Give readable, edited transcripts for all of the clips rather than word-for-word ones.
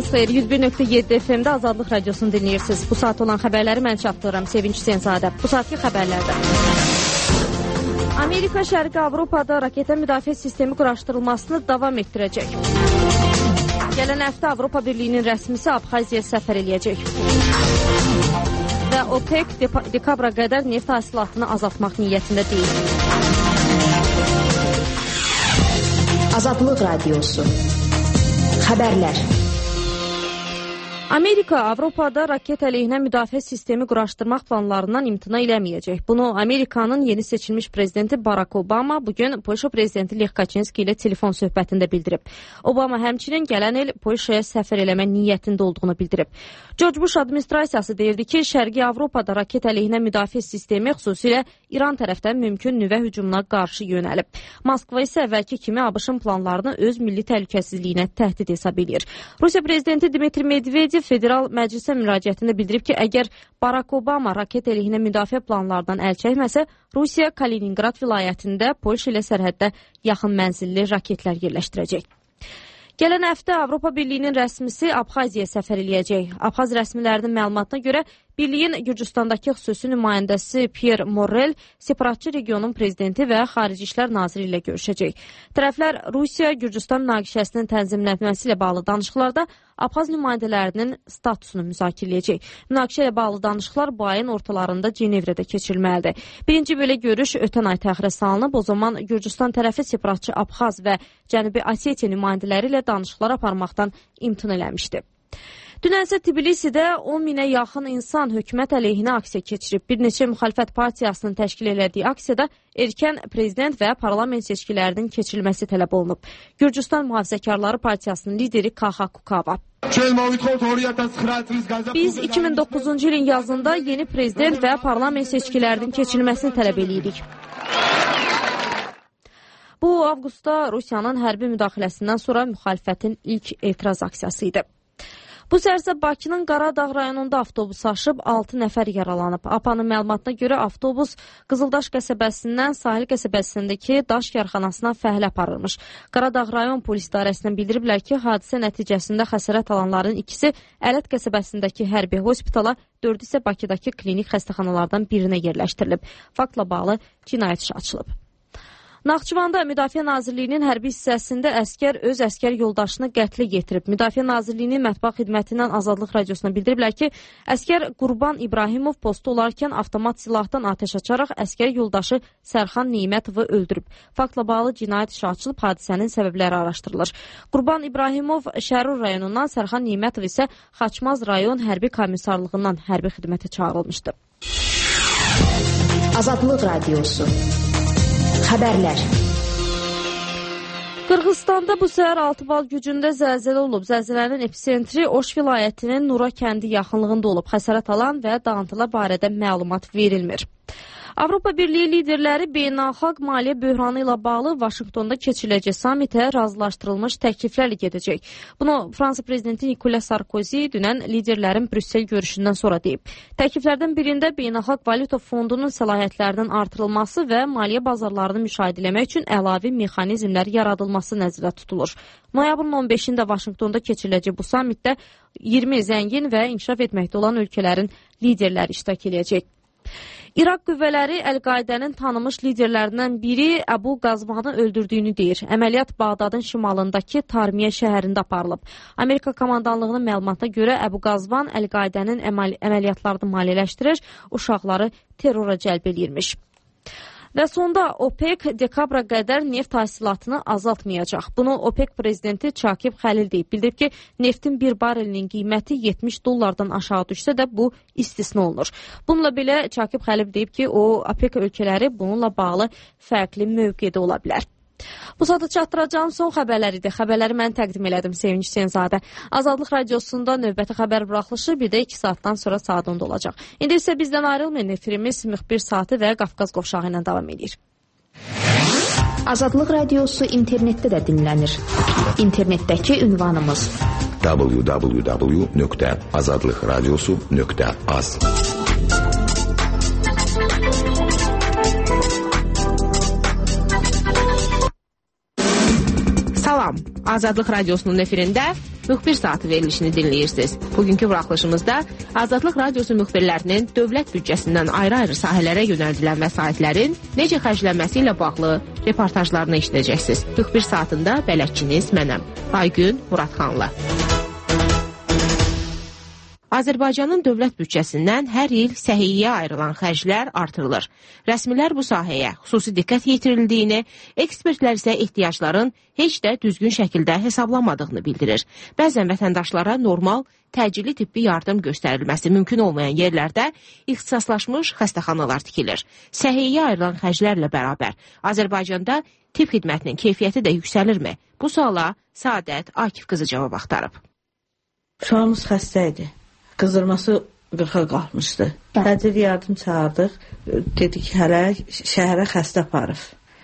xeyir, 101.7 FM-də Azadlıq Radiosunu dinləyirsiniz. Bu saat olan xəbərləri mən çatdırıram, Sevinç Senzadə. Bu saatki xəbərlərdə. Amerika Şərqi Avropada raketə müdafiə sistemi quraşdırılmasını davam etdirəcək. Gələn həftə Avropa Birliyinin rəsmisi Abxaziyaya səfər eləyəcək. Və OPEC dekabra qədər neft hasilatını azaltmaq niyyətində deyil. Azadlıq Radiosu. Xəbərlər. Amerika Avropada raket əleyhinə müdafiə sistemi quraşdırmaq planlarından imtina eləməyəcək. Bunu Amerikanın yeni seçilmiş prezidenti Barack Obama bugün Polşa prezidenti Lech Kaçinski ilə telefon söhbətində bildirib. Obama həmçinin gələn il Polşaya səfər eləmə niyyətində olduğunu bildirib. George Bush administrasiyası deyirdi ki, Şərqi Avropada raket əleyhinə müdafiə sistemi xüsusilə İran tərəfdən mümkün nüvə hücumuna qarşı yönəlib. Moskva isə əvvəlki kimi ABŞ-ın planlarını öz milli təhlükəsizliyinə təhdid hesab edir. Rusiya prezidenti Dmitri Medvedev Federal Məclisə müraciətində bildirib ki, əgər Barack Obama raket əleyhinə müdafiə planlardan əl çəkməsə, Rusiya Kaliningrad vilayətində Polşa ilə sərhəddə yaxın mənzilli raketlər yerləşdirəcək. Gələn həftə Avropa Birliyinin rəsmisi Abxaziyaya səfər eləyəcək. Abxaz rəsmilərinin məlumatına görə Birliyin Gürcüstandakı xüsusi nümayəndəsi Pierre Morel separatçı regionun prezidenti və xarici işlər naziri ilə görüşəcək. Tərəflər Rusiya-Gürcüstan münaqişəsinin tənzimlənməsi ilə bağlı danışıqlarda Abxaz nümayəndələrinin statusunu müzakirə edəcək. Münaqişə ilə bağlı danışıqlar bu ayın ortalarında Cenevrədə keçirilməlidir. Birinci belə görüş ötən ay təxirə salınıb. O zaman Gürcüstan tərəfi separatçı Abxaz və Cənubi Osetiya nümayəndələri ilə danışıqlar aparmaqdan imtina eləmişdi. Dünən isə Tbilisidə 10 minə yaxın insan hökumət əleyhinə aksiya keçirib. Bir neçə müxalifət partiyasının təşkil elədiyi aksiyada erkən prezident və parlament seçkilərinin keçirilməsi tələb olunub. Gürcüstan Mühafizəkarları Partiyasının lideri Kaxa Kukava. Biz 2009-cu ilin yazında yeni prezident və parlament seçkilərinin keçirilməsini tələb edirik. Bu, avqustda Rusiyanın hərbi müdaxiləsindən sonra müxalifətin ilk etiraz aksiyası idi. Bu sərsə Bakının Qaradağ rayonunda avtobus aşıb 6 nəfər yaralanıb. APA'nın məlumatına görə avtobus Qızıldaş qəsəbəsindən Sahil qəsəbəsindəki daş yarxanasına fəhlə aparılmış. Qaradağ rayon polis idarəsindən bildiriblər ki, hadisə nəticəsində xəsarət alanların ikisi Ələt qəsəbəsindəki hərbi hospitala, 4 isə Bakıdakı klinik xəstəxanalardan birinə yerləşdirilib. Faktla bağlı cinayət işi açılıb. Naxçıvanda Müdafiə Nazirliyinin hərbi hissəsində əskər öz əskər yoldaşını qətlə yetirib. Müdafiə Nazirliyinin mətbuat xidmətindən Azadlıq Radiosuna bildiriblər ki, əskər Qurban İbrahimov postda olarkən avtomat silahdan atəş açaraq əskər yoldaşı Sərxan Neymətovu öldürüb. Faktla bağlı cinayət işi açılıb, hadisənin səbəbləri araşdırılır. Qurban İbrahimov Şərur rayonundan, Sərxan Neymətov isə Xaçmaz rayon hərbi komissarlığından hərbi xidmətə çağırılmışdı. Azadlıq Radiosu. Xəbərlər. Qırğızstanda bu səhər 6 bal gücündə zəlzələ olub. Zəlzələnin epicentri Oş vilayətinin Nura kəndi yaxınlığında olub. Xəsarət alan və dağıntılar barədə məlumat verilmir. Avropa Birliyi liderləri beynəlxalq maliyyə böhranı ilə bağlı Vaşinqtonda keçiriləcək samitə razılaşdırılmış təkliflərlə gedəcək. Bunu Fransa prezidenti Nicolas Sarkozy dünən liderlərin Brüssel görüşündən sonra deyib. Təkliflərdən birində beynəlxalq valyuta fondunun səlahiyyətlərinin artırılması və maliyyə bazarlarını müşahidə etmək üçün əlavə mexanizmlər yaradılması nəzərdə tutulur. Noyabrın 15-də Vaşinqtonda keçiriləcək bu samitdə 20 zəngin və inkişaf etməkdə olan ölkələrin liderləri iştirak edəcək. İraq qüvvələri Əl-Qaidənin tanınmış liderlərindən biri Əbu Qazvanı öldürdüyünü deyir. Əməliyyat Bağdadın şimalındakı Tarmiyə şəhərində aparılıb. Amerika komandanlığının məlumatına görə Əbu Qazvan Əl-Qaidənin əməliyyatlarını maliyyələşdirir, uşaqları terrora cəlb eləyirmiş. Və sonda OPEC dekabra qədər neft hasilatını azaltmayacaq. Bunu OPEC prezidenti Çakib Xəlil deyib. Bildirib ki, neftin bir barelinin qiyməti $70 aşağı düşsə də bu istisna olunur. Bununla belə Çakib Xəlil deyib ki, o OPEC ölkələri bununla bağlı fərqli mövqedə ola bilər. Bu saata çatdıracağım son xəbərlər idi. Xəbərləri mən təqdim elədim, Sevinç Senzadə. Azadlıq Radiosunda növbəti xəbər buraxılışı bir də 2 saatdan sonra saat 10'da olacaq. İndi isə bizdən ayrılmayın, efirimiz müxbir saatı və Qafqaz qovşağı ilə davam edir. Azadlıq Radiosu internetdə də dinlənir. İnternetdəki ünvanımız www.azadlıqradiosu.az. Salam, Azadlıq Radiosunun efirində müxbir saatı verilişini dinləyirsiniz. Bugünkü buraxılışımızda Azadlıq Radiosu müxbirlərinin dövlət büdcəsindən ayrı-ayrı sahələrə yönəldilən vəsaitlərin necə xərclənməsi ilə bağlı reportajlarını işləyəcəksiniz. Müxbir saatında bələdçiniz mənəm, Aygün Muradxanlı. Azərbaycanın dövlət büdcəsindən hər il səhiyyəyə ayrılan xərclər artırılır. Rəsmilər bu sahəyə xüsusi diqqət yetirildiyini, ekspertlər isə ehtiyacların heç də düzgün şəkildə hesablanmadığını bildirir. Bəzən vətəndaşlara normal, təcili tibbi yardım göstərilməsi mümkün olmayan yerlərdə ixtisaslaşmış xəstəxanalar tikilir. Səhiyyəyə ayrılan xərclərlə bərabər Azərbaycanda tibb xidmətinin keyfiyyəti də yüksəlirmi? Bu suala Səadət Akif qızı cavab axtarıb. Uşağımız xəstə idi. Qızdırması 40-a qalmışdı. Təcili yardım çağırdıq. Dedi ki, hələ şəhərə xəstə aparıb.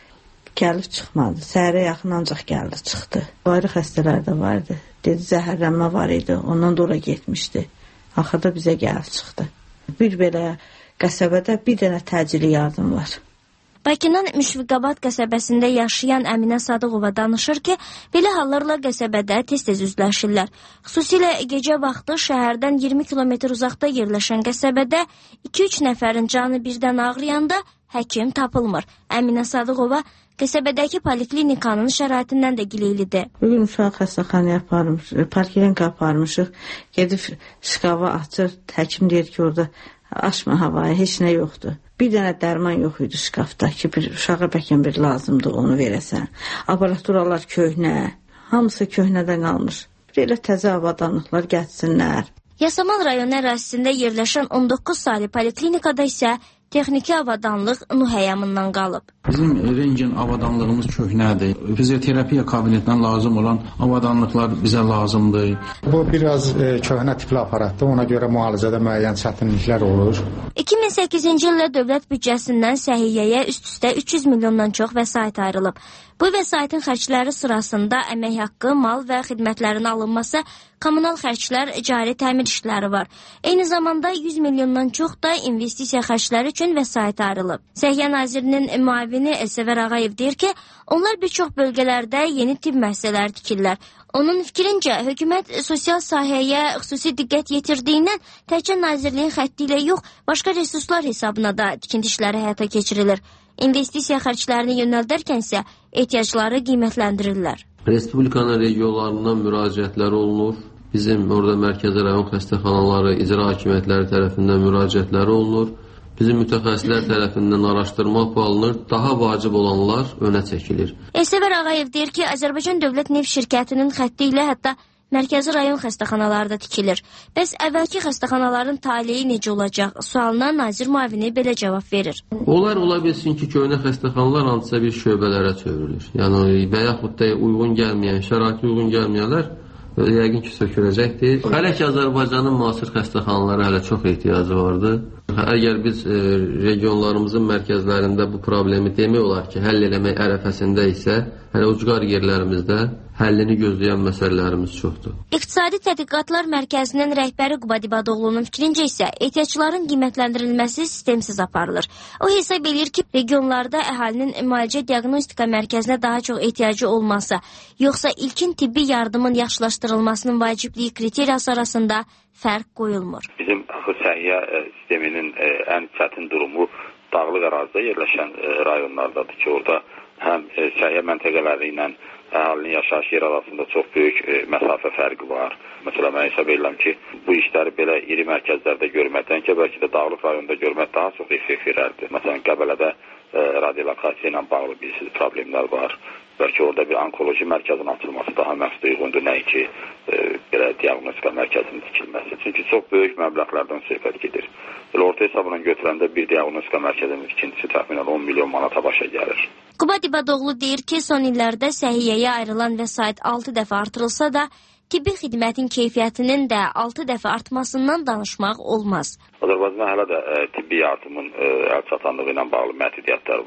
Gəlib çıxmadı. Səhərə yaxın ancaq gəldi, çıxdı. Ayrı xəstələr də vardı. Dedi, zəhərlənmə var idi. Ondan da ora getmişdi. Axırda bizə gəlib çıxdı. Bir belə qəsəbədə bir dənə təcili yardım var. Bakının Müşfiqabad qəsəbəsində yaşayan Əminə Sadıqova danışır ki, belə hallarla qəsəbədə tez-tez üzləşirlər. Xüsusilə gecə vaxtı şəhərdən 20 kilometr uzaqda yerləşən qəsəbədə 2-3 nəfərin canı birdən ağrıyanda həkim tapılmır. Əminə Sadıqova qəsəbədəki poliklinikanın şəraitindən də gileylidir. Bugün uşaq xəstəxanaya aparmışıq, parklinka aparmışıq, gedib şkava açır, həkim deyir ki, orada açma havayı, heç nə yoxdur. Bir dənə dərman yox idi şkafda ki, bir uşağa bəlkə bir lazımdır, onu verəsən. Aparaturalar köhnə, hamısı köhnədən qalmış. Belə təzə avadanlıqlar gətirsinlər. Yasamal rayon ərazisində yerləşən 19 saylı poliklinikada isə texniki avadanlıq Nuhəyamından qalıb. Bizim rentgen avadanlığımız köhnədir. Fizioterapiya kabinetinə lazım olan avadanlıqlar bizə lazımdır. Bu biraz köhnə tipli aparatdır. Ona görə müalicədə müəyyən çətinliklər olur. 2008-ci ildə dövlət büdcəsindən səhiyyəyə üst-üstə 300 milyondan çox vəsait ayrılıb. Bu vəsaitin xərcləri sırasında əmək haqqı, mal və xidmətlərin alınması, kommunal xərclər, cari təmir işləri var. Eyni zamanda 100 milyondan çox da investisiya xərcləri üçün vəsait ayrılıb. Səhiyyə Nazirinin müavini Elsəvər Ağayev deyir ki, onlar bir çox bölgələrdə yeni tibb müəssisələri tikirlər. Onun fikrincə, hökumət sosial sahəyə xüsusi diqqət yetirdiyindən təkcə Nazirliyin xətti ilə yox, başqa resurslar hesabına da tikinti işləri həyata keçirilir. İnvestisiya xərclərini yönəldərkən isə ehtiyacları qiymətləndirirlər. Respublikanın regionlarından müraciətlər olunur. Bizim orada mərkəzi rayon xəstəxanaları, icra hakimiyyətləri tərəfindən müraciətləri olunur. Bizim mütəxəssislər tərəfindən araşdırma aparılır, daha vacib olanlar önə çəkilir. Elsəvər Ağayev deyir ki, Azərbaycan Dövlət Neft Şirkətinin xətti ilə hətta mərkəzi rayon xəstəxanaları da tikilir. Bəs əvvəlki xəstəxanaların taleyi necə olacaq? Sualına nazir müavini belə cavab verir. Ola bilsin ki, köhnə xəstəxanalar hansısa bir şöbələrə çevrilir. Yəni və yaxud da uyğun gəlməyən, şəraiti uyğun gəlməyənlər yəqin ki, söküləcəkdir. Hələ ki, Azərbaycanın müasir xəstəxanalara hələ çox ehtiyacı vardır. Əgər biz regionlarımızın mərkəzlərində bu problemi demək olar ki, həll eləmək ərəfəsində isə, hələ ucqar yerlərimizdə həllini gözləyən məsələlərimiz çoxdur. İqtisadi Tədqiqatlar Mərkəzinin rəhbəri Qubad İbadoğlu'nun fikrincə isə ehtiyacların qiymətləndirilməsi sistemsiz aparılır. O hesab edir ki, regionlarda əhalinin müalicə diaqnostika mərkəzinə daha çox ehtiyacı olmasa, yoxsa ilkin tibbi yardımın yaxşılaşdırılmasının vacibliyi kriteriyası arasında fərq qoyulmur. Bizim səhiyyə sisteminin ən çətin durumu dağlıq ərazidə yerləşən rayonlardadır ki, orada həm səhiyyə məntəqələri ilə əhalinin yaşayış yeri arasında çox böyük məsafə fərqi var. Məsələn, mən hesab edirəm ki, bu işləri belə iri mərkəzlərdə görməkdən ki, bəlkə də dağlıq rayonda görmək daha çox effekt verərdi. Məsələn, Qəbələdə radiolokasiya ilə bağlı bir problemlər var. Bəlkə orada bir onkoloji mərkəzin açılması daha məqsədə uyğundur, nəinki belə diaqnostika mərkəzinin tikilməsi. Çünki çox böyük məbləğlərdən söhbət gedir. Belə orta hesabla götürəndə bir diaqnostika mərkəzinin tikintisi təxminən 10 milyon manata başa gəlir. Qubad İbadoğlu deyir ki, son illərdə səhiyyəyə ayrılan vəsait 6 dəfə artırılsa da, tibbi xidmətin keyfiyyətinin də 6 dəfə artmasından danışmaq olmaz. Azərbaycanda hələ də tibbi yardımın əlçatanlığı ilə bağlı məhdudiyyətlər var.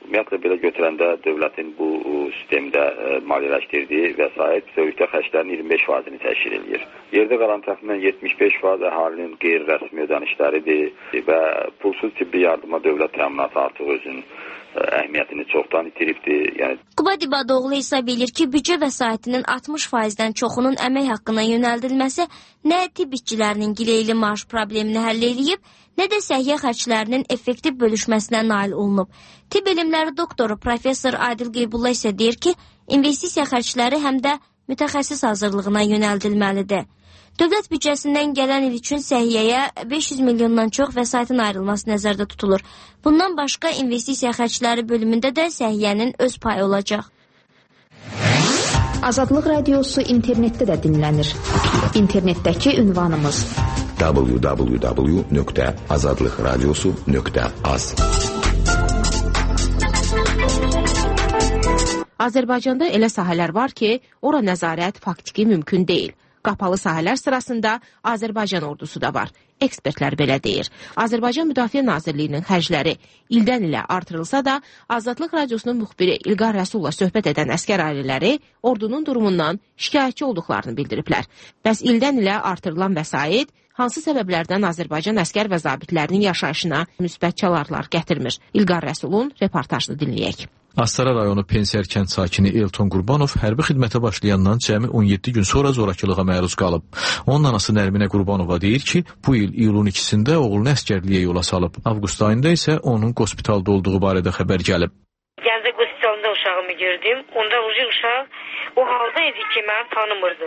Ümumiyyətlə belə götürəndə dövlətin bu sistemdə maliyyələşdirdiyi vəsait bütövlükdə xərclərin 25%-ni təşkil edir. Yerdə qalan təxminən 75% əhalinin qeyri-rəsmi ödənişləridir və pulsuz tibbi yardıma dövlət təminatı artıq özünün əhəmiyyətini çoxdan itiribdir. Yəni Qubad İbadoğlu hesab edir ki, büdcə vəsaitinin 60%-dən çoxunun əmək haqqına yönəldilməsi nə tibb işçilərinin gileyli maaş problemini həll edib, nə də səhiyyə xərclərinin effektiv bölüşməsinə nail olunub. Tibb elmləri doktoru professor Adil Qeybulla isə deyir ki, investisiya xərcləri həm də mütəxəssis hazırlığına yönəldilməlidir. Dövlət büdcəsindən gələn il üçün səhiyyəyə 500 milyondan çox vəsaitin ayrılması nəzərdə tutulur. Bundan başqa investisiya xərcləri bölümündə də səhiyyənin öz payı olacaq. Azadlıq Radiosu internetdə də dinlənir. İnternetdəki ünvanımız www.azadlıqradiosu.az. Azərbaycanda elə sahələr var ki, ora nəzarət faktiki mümkün deyil. Qapalı sahələr sırasında Azərbaycan ordusu da var. Ekspertlər belə deyir. Azərbaycan Müdafiə Nazirliyinin xərcləri ildən ilə artırılsa da, Azadlıq Radiosunun müxbiri İlqar Rəsulla söhbət edən əskər ailələri ordunun durumundan şikayətçi olduqlarını bildiriblər. Bəs ildən ilə artırılan vəsait hansı səbəblərdən Azərbaycan əskər və zabitlərinin yaşayışına müsbət çalarlar gətirmir? İlqar Rəsulun reportajını dinləyək. Astara rayonu Pensiyer kənd sakini Elton Qurbanov hərbi xidmətə başlayandan cəmi 17 gün sonra zorakılığa məruz qalıb. Onun anası Nərminə Qurbanova deyir ki, bu il iyulun 2-sində oğlunu əskərliyə yola salıb. Avqust ayında isə onun qospitalda olduğu barədə xəbər gəlib. Gəncə qospitalında uşağımı gördüm. Onda uşaq o halda idi ki, məni tanımırdı.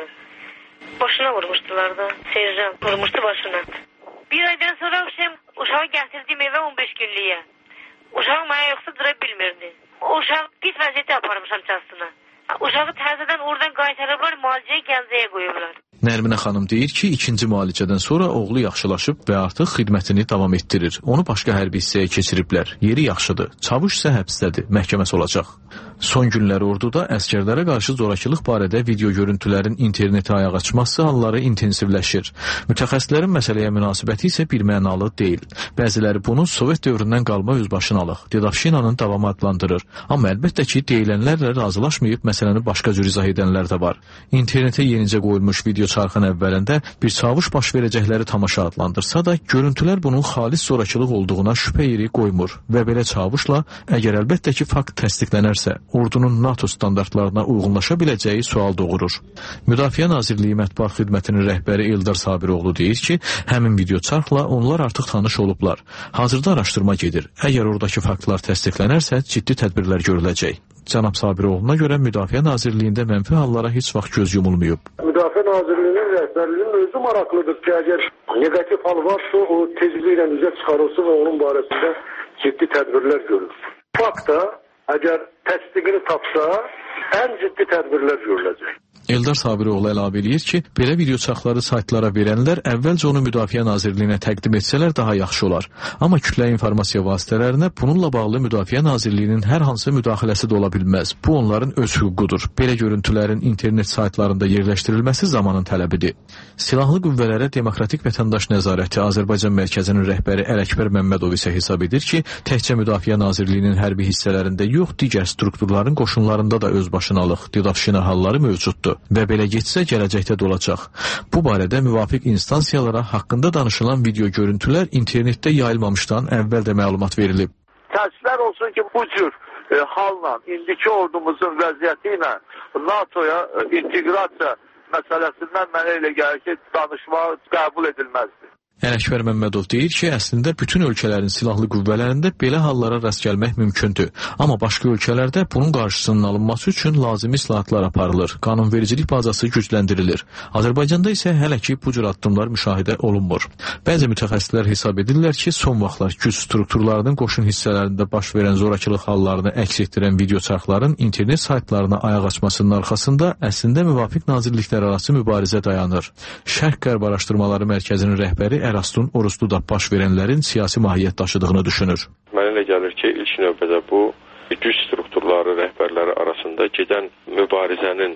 Başına vurmuşdular da. Serjant vurmuşdu başına. Bir aydan sonra uşağı gətirdim evə 15 günlüyə. Uşaq mənə yoxsa dura bilmirdi. Uşaq pis vəziyyətə aparmışam çastına. Uşağı təzədən oradan qaytarıblar, müalicəyə Gəncəyə qoyublar. Nərminə xanım deyir ki, ikinci müalicədən sonra oğlu yaxşılaşıb və artıq xidmətini davam etdirir. Onu başqa hərbi hissəyə keçiriblər. Yeri yaxşıdır. Çavuş isə həbsdədir. Məhkəməsi olacaq. Son günlər orduda əskərlərə qarşı zorakılıq barədə video görüntülərin internetə ayaq açması halları intensivləşir. Mütəxəssislərin məsələyə münasibəti isə birmənalı deyil. Bəziləri bunu Sovet dövründən qalma özbaşınalıq, dedavşinanın davamı adlandırır. Amma əlbəttə ki, deyilənlərlə razılaşmayıb məsələni başqa cür izah edənlər də var. İnternetə yenicə qoyulmuş video çarxın əvvəlində bir çavuş baş verəcəkləri tamaşa adlandırsa da, görüntülər bunun xalis zorakılıq olduğuna şübhə yeri qoymur və belə çavuşla, əgər əlbəttə ki, fakt təsdiqlənərsə, ordunun NATO standartlarına uyğunlaşa biləcəyi sual doğurur. Müdafiə Nazirliyi Mətbuat Xidmətinin rəhbəri Eldar Sabiroğlu deyir ki, həmin video çarxla onlar artıq tanış olublar. Hazırda araşdırma gedir. Əgər oradakı faktlar təsdiqlənərsə, ciddi tədbirlər görüləcək. Cənab Sabiroğlu'na görə Müdafiə Nazirliyində mənfi hallara heç vaxt göz yumulmayıb. Müdafiə Nazirliyinin rəhbərliyinin özü maraqlıdır ki, əgər negativ hal varsa, o tezliklə üzə çıxarılsın və onun barəsində ciddi tədbirlər görülsün. Fakta, əgər təsdiqini tapsa, ən ciddi tədbirlər görüləcək. Eldar Sabiroğlu əlavə eləyir ki, belə video çarxları saytlara verənlər əvvəlcə onu Müdafiə Nazirliyinə təqdim etsələr daha yaxşı olar. Amma kütləvi informasiya vasitələrinə bununla bağlı Müdafiə Nazirliyinin hər hansı müdaxiləsi də ola bilməz. Bu onların öz hüququdur. Belə görüntülərin internet saytlarında yerləşdirilməsi zamanın tələbidir. Silahlı qüvvələrə Demokratik Vətəndaş Nəzarəti Azərbaycan Mərkəzinin rəhbəri Ələkbər Məmmədov isə hesab edir ki, təkcə Müdafiə Nazirliyinin hərbi hissələrində yox, digər strukturların qoşunlarında da özbaşınalıq, dedavşina halları mövcuddur. Və belə getsə gələcəkdə də olacaq. Bu barədə müvafiq instansiyalara haqqında danışılan video görüntülər internetdə yayılmamışdan əvvəl də məlumat verilib. Təəssüflər olsun ki, bu cür halla, indiki ordumuzun vəziyyəti ilə NATO-ya inteqrasiya məsələsindən mənə elə gəlir ki, danışmağı qəbul edilməzdir. Ələkbər Məmmədov deyir ki, əslində bütün ölkələrin silahlı qüvvələrində belə hallara rast gəlmək mümkündür. Amma başqa ölkələrdə bunun qarşısının alınması üçün lazımi islahatlar aparılır, qanunvericilik bazası gücləndirilir. Azərbaycanda isə hələ ki bu cür addımlar müşahidə olunmur. Bəzi mütəxəssislər hesab edirlər ki, son vaxtlar güc strukturlarının qoşun hissələrində baş verən zorakılıq hallarını əks etdirən video çarxların internet saytlarına ayaq açmasının arxasında əslində müvafiq nazirliklər arası mübarizə dayanır. Şərq-Qərb Araşdırmaları Mərkəzinin rəhbəri Eraston Oruslu da baş verənlərin siyasi mahiyyət daşıdığını düşünür. Mənə elə gəlir ki, ilk növbədə bu güc strukturları rəhbərləri arasında gedən mübarizənin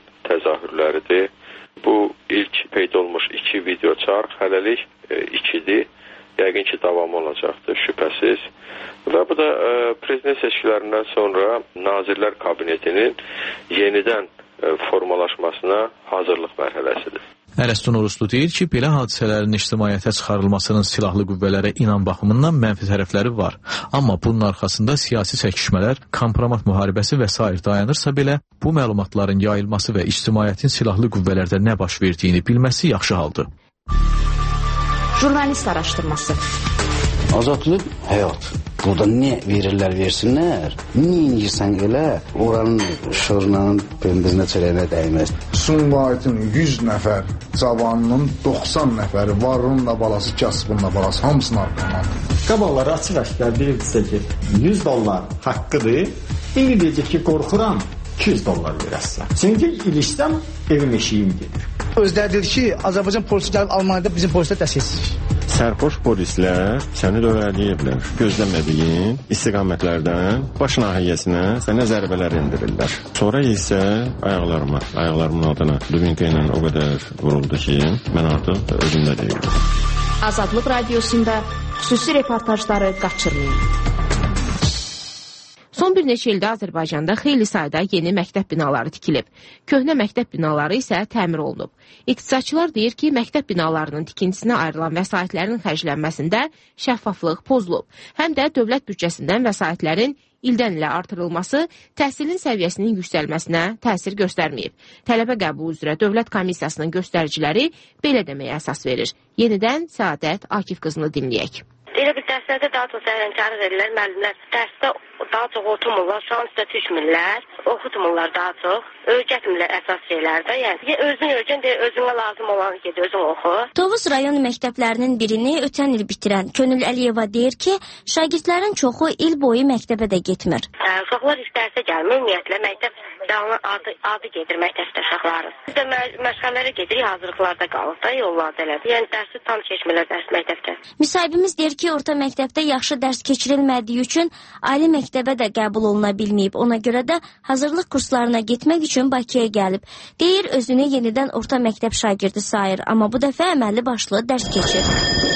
təzahürləridir. Bu ilk peyda olmuş iki video çarx hələlik ikidir yəqin ki, davamı olacaqdır, şübhəsiz. Və bu da prezident seçkilərindən sonra Nazirlər Kabinetinin yenidən formalaşmasına hazırlıq mərhələsidir. Ərəstun Uruslu deyir ki, belə hadisələrin ictimaiyyətə çıxarılmasının silahlı qüvvələrə inam baxımından mənfi tərəfləri var. Amma bunun arxasında siyasi çəkişmələr, kompromat müharibəsi və s. dayanırsa belə, bu məlumatların yayılması və ictimaiyyətin silahlı qüvvələrdə nə baş verdiyini bilməsi yaxşı haldır. Jurnalist araşdırması. Azadlıq həyat. Burada nə verirlər, versinlər. Niyə inirsən elə, oranın şırnanın pendirinə çələyinə dəyməz. Sumqayıtın 100 nəfər cavanının 90 nəfəri varınla balası, kasbınla balası, hamısını arqadan. Qabalları açıq-aşkar bilirsə ki, 100 dollar haqqıdır. İndi deyəcək ki, qorxuram, 200 dollar verəsən. Çünki ilişsəm, evim eşiyim gedir. Özləri dedi ki, Azərbaycan polisi gəlib Almaniyada bizim polislər dəstəksizlik. Sərxoş polislər səni dövrələyiblər. Gözləmədiyin istiqamətlərdən baş nahiyyəsinə sənə zərbələr endirirlər. Sonra isə ayaqlarımın altına dubinka ilə o qədər vuruldu ki, mən artıq özümdə deyildim. Azadlıq Radiosunda xüsusi reportajları qaçırmayın. Son bir neçə ildə Azərbaycanda xeyli sayda yeni məktəb binaları tikilib. Köhnə məktəb binaları isə təmir olunub. İqtisadçılar deyir ki, məktəb binalarının tikintisinə ayrılan vəsaitlərin xərclənməsində şəffaflıq pozulub. Həm də dövlət büdcəsindən vəsaitlərin ildən ilə artırılması təhsilin səviyyəsinin yüksəlməsinə təsir göstərməyib. Tələbə qəbulu üzrə Dövlət Komissiyasının göstəriciləri belə deməyə əsas verir. Yenidən Səadət Akif qızını dinləyək. Elə bir dərslərdə daha çox səhvkarlıq edirlər, müəllimlər dərsdə daha çox oturmurlar, şu an üstə düşmürlər, oxutmurlar daha çox, öyrətmirlər əsas şeylərdə. Yəni özün öyrən, özünə lazım olanı ged, özün oxu. Tovuz rayon məktəblərinin birini ötən il bitirən Könül Əliyeva deyir ki, şagirdlərin çoxu il boyu məktəbə də getmir. Uşaqlar heç dərsə gəlmir, ümumiyyətlə məktəb adı gedir məktəbdə uşaqların. Biz də məşğələlərə gedirik, hazırlıqlarda qalıq da, yollarda elə. Yəni dərsi tam keçmirlər dərs məktəbdə. Müsahibimiz deyir ki, orta məktəbdə yaxşı dərs keçirilmədiyi üçün ali məktəbə də qəbul oluna bilməyib. Ona görə də hazırlıq kurslarına getmək üçün Bakıya gəlib. Deyir, özünü yenidən orta məktəb şagirdi sayır, amma bu dəfə əməlli başlı dərs keçir.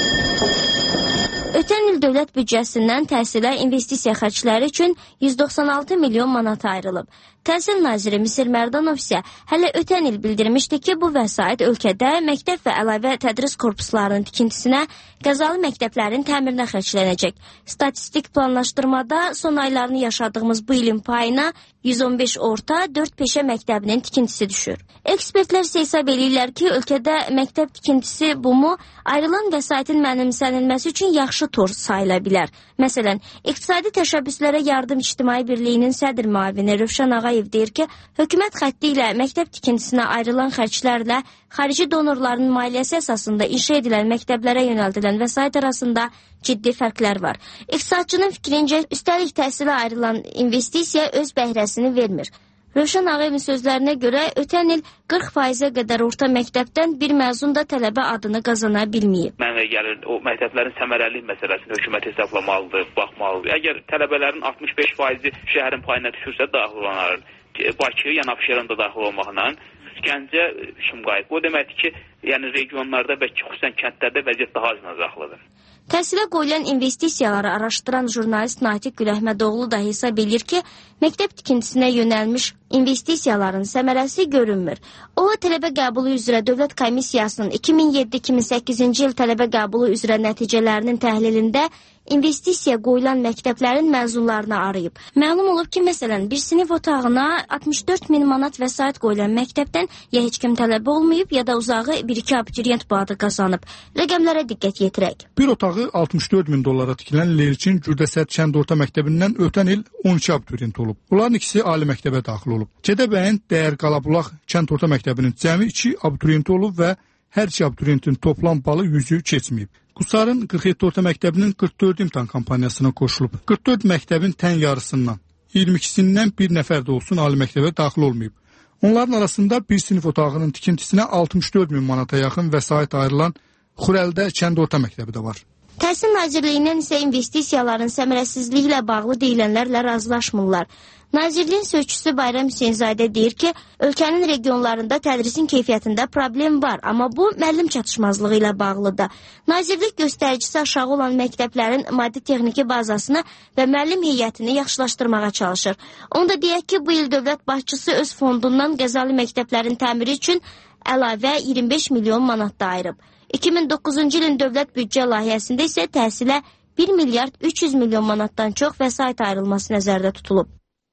Ötən il dövlət büdcəsindən təhsilə investisiya xərcləri üçün 196 milyon manat ayrılıb. Təhsil naziri Misir Mərdanov isə hələ ötən il bildirmişdi ki, bu vəsait ölkədə məktəb və əlavə tədris korpuslarının tikintisinə, qəzalı məktəblərin təmirinə xərclənəcək. Statistik planlaşdırmada son aylarını yaşadığımız bu ilin payına 115 orta, 4 peşə məktəbinin tikintisi düşür. Ekspertlər isə hesab edirlər ki, ölkədə məktəb tikintisi bumu ayrılan vəsaitin mənimsənilməsi üçün yaxşı tor sayıla bilər. Məsələn, İqtisadi Təşəbbüslərə Yardım İctimai Birliyinin sədr müavini Rövşən Ağayev deyir ki, hökumət xətti ilə məktəb tikintisinə ayrılan xərclərlə xarici donorların maliyyəsi əsasında inşa edilən məktəblərə yönəldilən vəsait arasında ciddi fərqlər var. İqtisadçının fikrincə, üstəlik təhsilə ayrılan investisiya öz bəhrəsini vermir. Rövşən Ağayevin sözlərinə görə ötən il 40%-ə qədər orta məktəbdən bir məzun da tələbə adını qazana bilməyib. Mənə gəlir o məktəblərin səmərəlilik məsələsini hökumət hesablamalıdır, baxmalıdır. Əgər tələbələrin 65%-i şəhərin payına düşürsə daxil olanlar, Bakı, yəni Abşeron da daxil olmaqla Gəncə, Sumqayıt. Bu deməkdir ki, yəni regionlarda və xüsusən kəndlərdə vəziyyət daha azınacaqlıdır. Təhsilə qoyulan investisiyaları araşdıran jurnalist Natiq Güləhmədoğlu da hesab edir ki, məktəb tikintisinə yönəlmiş investisiyaların səmərəsi görünmür. O, tələbə qəbulu üzrə Dövlət Komissiyasının 2007-2008-ci il tələbə qəbulu üzrə nəticələrinin təhlilində investisiya qoyulan məktəblərin məzunlarını arayıb. Məlum olub ki, məsələn, bir sinif otağına 64 min manat vəsait qoyulan məktəbdən ya heç kim tələbə olmayıb, ya da uzağı 1-2 abituriyent bu adı qazanıb. Rəqəmlərə diqqət yetirək. Bir otağı 64 min dollara tikilən Lerçin Gürdəsət kənd orta məktəbindən ötən il 12 abituriyent olub. Bunların ikisi ali məktəbə daxil olub. Gədəbəyin Dəyər Qalabulaq kənd orta məktəbinin cəmi 2 abituriyenti olub və hər iki abituriyentin toplam balı 100-ü keçməyib. Qusarın 47 orta məktəbinin 44 imtahan kampaniyasına qoşulub. 44 məktəbin tən yarısından, 22-sindən bir nəfər də olsun ali məktəbə daxil olmayıb. Onların arasında bir sinif otağının tikintisinə 64 min manata yaxın vəsait ayrılan Xurəldə kənd orta məktəbi də var. Təhsil Nazirliyindən isə investisiyaların səmərəsizliyi ilə bağlı deyilənlərlə razılaşmırlar. Nazirliyin sözçüsü Bayram Hüseynzadə deyir ki, ölkənin regionlarında tədrisin keyfiyyətində problem var, amma bu müəllim çatışmazlığı ilə bağlıdır. Nazirlik göstəricisi aşağı olan məktəblərin maddi-texniki bazasını və müəllim heyətini yaxşılaşdırmağa çalışır. Onu da deyək ki, bu il dövlət başçısı öz fondundan Qəzalı məktəblərin təmiri üçün əlavə 25 milyon manat da ayırıb. 2009-cu ilin dövlət büdcə layihəsində isə təhsilə 1 milyard 300 milyon manatdan çox vəsait ayrılması nəzərdə tutulub.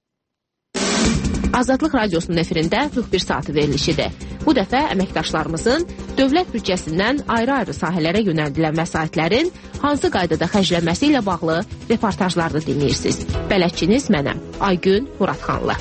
Azadlıq Radiosunun efirində 41 saatı verilişidir. Bu dəfə əməkdaşlarımızın dövlət büdcəsindən ayrı-ayrı sahələrə yönəldilən vəsaitlərin hansı qaydada xərclənməsi ilə bağlı reportajlarda dinləyirsiniz. Bələdçiniz mənəm, Aygün Muradxanlı.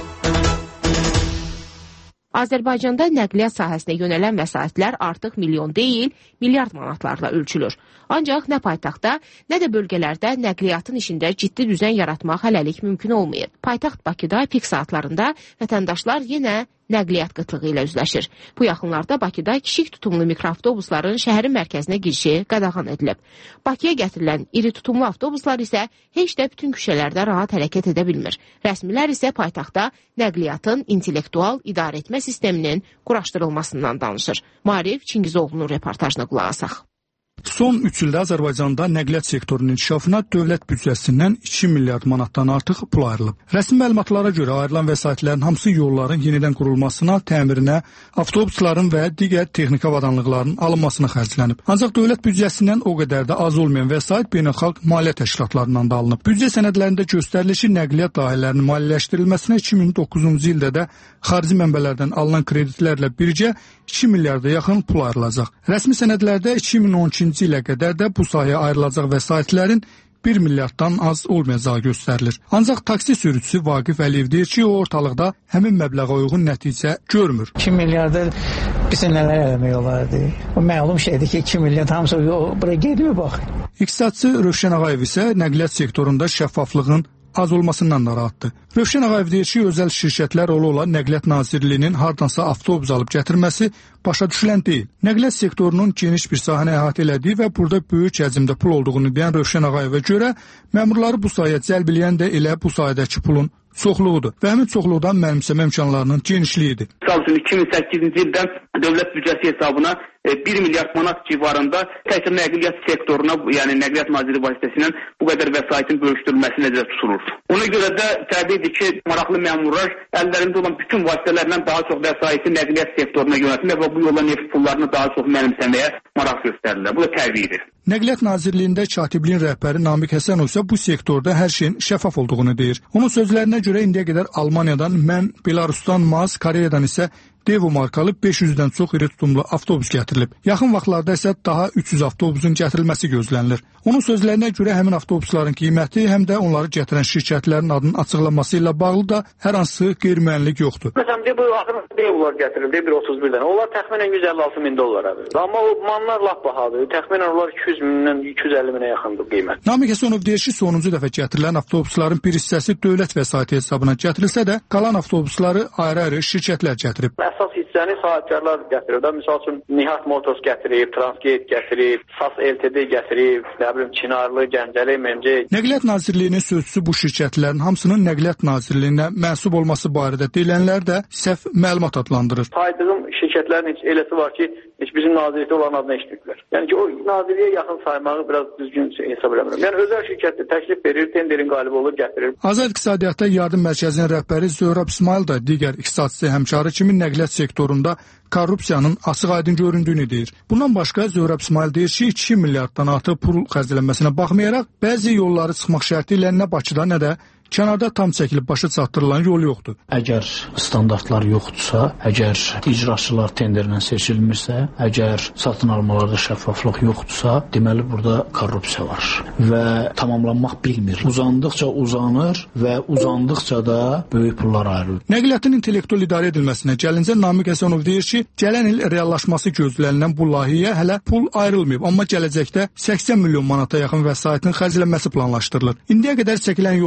Azərbaycanda nəqliyyat sahəsinə yönələn vəsaitlər artıq milyon deyil, milyard manatlarla ölçülür. Ancaq nə paytaxtda, nə də bölgələrdə nəqliyyatın işində ciddi düzen yaratmaq hələlik mümkün olmayıb. Paytaxt Bakıda pik saatlarında vətəndaşlar yenə nəqliyyat qıtlığı ilə üzləşir. Bu yaxınlarda Bakıda kiçik tutumlu mikroavtobusların şəhərin mərkəzinə girişi qadağan edilib. Bakıya gətirilən iri tutumlu avtobuslar isə heç də bütün küçələrdə rahat hərəkət edə bilmir. Rəsmilər isə paytaxtda nəqliyyatın intellektual idarə etmə sisteminin quraşdırılmasından danışır. Maarif Çingizoğlu'nun reportajına qulaq asaq. Son 3 ildə Azərbaycanda nəqliyyat sektorunun inkişafına dövlət büdcəsindən 2 milyard manatdan artıq pul ayrılıb. Rəsmi məlumatlara görə ayrılan vəsaitlərin hamısı yolların yenidən qurulmasına, təmirinə, avtobusların və digər texniki avadanlıqların alınmasına xərclənib. Ancaq dövlət büdcəsindən o qədər də az olmayan vəsait beynəlxalq maliyyə təşkilatlarından da alınıb. Büdcə sənədlərində göstərilir ki, nəqliyyat layihələrinin maliyyələşdirilməsinə 2009-cu ildə də xarici mənbələrdən alınan kreditlərlə birgə 2 milyarda yaxın pul ayrılacaq. Rəsmi sənədlərdə 2012-ci ilə qədər də bu sahəyə ayrılacaq vəsaitlərin 1 milyarddan az olmayacağı göstərilir. Ancaq taksi sürücüsü Vaqif Əliyev deyir ki, o ortalıqda həmin məbləğə uyğun nəticə görmür. 2 milyarda bizim nələr eləmək olardı? O məlum şeydir ki, 2 milyard hamısı bura gedmir bax. İqtisadçı Rövşən Ağayev isə nəqliyyat sektorunda şəffaflığın az olmasından narahatdır. Rövşən Ağayev deyir ki, özəl şirkətlər ola Nəqliyyat Nazirliyinin hardansa avtobus alıb gətirməsi başa düşülən deyil. Nəqliyyat sektorunun geniş bir sahəni əhatə elədiyi və burada böyük həcmdə pul olduğunu deyən Rövşən Ağayevə görə məmurları bu sahəyə cəlb eləyən də elə bu sahədəki pulun çoxluğudur və həmin çoxluqdan mənimsəmə imkanlarının genişliyidir. 2008-ci ildən dövlət büdcəsi hesabına 1 milyard manat civarında təkcə nəqliyyat sektoruna, yəni Nəqliyyat Naziri vasitəsilə bu qədər vəsaitin bölüşdürülməsi nəzərdə tutulur. Ona görə də təbiidir ki, maraqlı məmurlar əllərində olan bütün vasitələrlə daha çox vəsaiti nəqliyyat sektoruna yönəltmək və bu yolla neft pullarını daha çox mənimsəməyə maraq göstərirlər. Bu da təbiidir. Nəqliyyat Nazirliyində katibliyin rəhbəri Namiq Həsənov isə bu sektorda hər şeyin şəffaf olduğunu deyir. Onun sözlərinə görə indiyə qədər Almaniyadan, Belarusdan, Maz, Koreyadan isə Devo markalı 500-dən çox iri tutumlu avtobus gətirilib. Yaxın vaxtlarda isə daha 300 avtobusun gətirilməsi gözlənilir. Onun sözlərinə görə həmin avtobusların qiyməti həm də onları gətirən şirkətlərin adının açıqlanması ilə bağlı da hər hansı qeyri-müəyyənlik yoxdur. Məsələn, bu Devolar gətirildi 1.31-dən. Onlar təxminən 156 min dollar əvvəl. Amma o manlar lap bahadır. Təxminən onlar 200 mindən 250 minə yaxındır qiymət. Namiq Həsənov deyir ki, sonuncu dəfə gətirilən avtobusların bir hissəsi dövlət vəsaiti hesabına gətirilsə də, qalan avtobusları ayrı-ayrı şirkətlər gətirib. Əsas hissəni sahibkarlar gətirir də. Misal üçün Nihat Motors gətirib, Transgate gətirib, SAS LTD gətirib, nə bilim Çinarlı, Gəncəli, MMC. Nəqliyyat Nazirliyinin sözçüsü bu şirkətlərin hamısının Nəqliyyat Nazirliyinə mənsub olması barədə deyilənlər də səhv məlumat adlandırır. Saydığım şirkətlərin heç eləsi var ki, heç bizim nazirlikdə olan adına eşitməklər. Yəni ki, o nazirliyə yaxın saymağı biraz düzgün hesab eləmirəm. Yəni özəl şirkətdir, təklif verir, tenderin qalibi olur, gətirir. Azad İqtisadiyyatda Yardım Mərkəzinin rəhbəri Zöhrab İsmail da digər iqtisadçı həmkarı kimi nəqliyyat sektorunda korrupsiyanın açıq-aydın göründüyünü deyir. Bundan başqa Zöhrab İsmail deyir ki, 2 milyarddan artıq pul xərclənməsinə baxmayaraq, bəzi yolları çıxmaq şərti ilə nə Bakıda, nə də kənarda tam çəkilib başa çatdırılan yol yoxdur. Əgər standartlar yoxdursa, əgər icraçılar tenderlə seçilmirsə, əgər satın almalarda şəffaflıq yoxdursa, deməli burada korrupsiya var və tamamlanmaq bilmir. Uzandıqca uzanır və uzandıqca da böyük pullar ayrılır. Nəqliyyatın intellektual idarə edilməsinə gəlincə Namiq Həsənov deyir ki, gələn il reallaşması gözlənilən bu layihəyə hələ pul ayrılmayıb, amma gələcəkdə 80 milyon manata yaxın vəsaitin xərclənməsi planlaşdırılır. İndiyə qədər çəkilən yollara,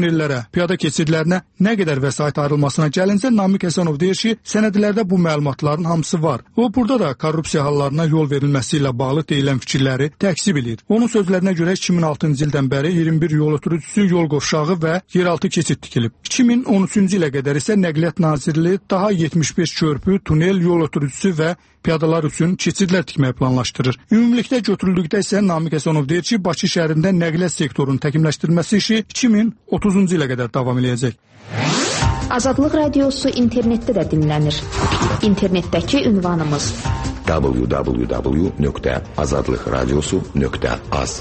tunellərə, piyada keçidlərinə nə qədər vəsait ayrılmasına gəlincə, Namiq Həsənov deyir ki, sənədlərdə bu məlumatların hamısı var. O, burada da korrupsiya hallarına yol verilməsi ilə bağlı deyilən fikirləri təksib edir. Onun sözlərinə görə 2006-cı ildən bəri 21 yol ötürücüsü, yol qovşağı və yeraltı keçid tikilib. 2013-cü ilə qədər isə Nəqliyyat Nazirliyi daha 75 körpü, tunel, yol ötürücüsü və piyadalar üçün keçidlər tikməyi planlaşdırır. Ümumilikdə götürüldükdə isə Namiq Həsənov deyir ki, Bakı şəhərində nəqliyyat sektorunun təkmilləşdirilməsi işi 2030-cu ilə qədər davam edəcək. Azadlıq Radiosu internetdə də dinlənir. İnternetdəki ünvanımız www.azadlıqradiosu.az.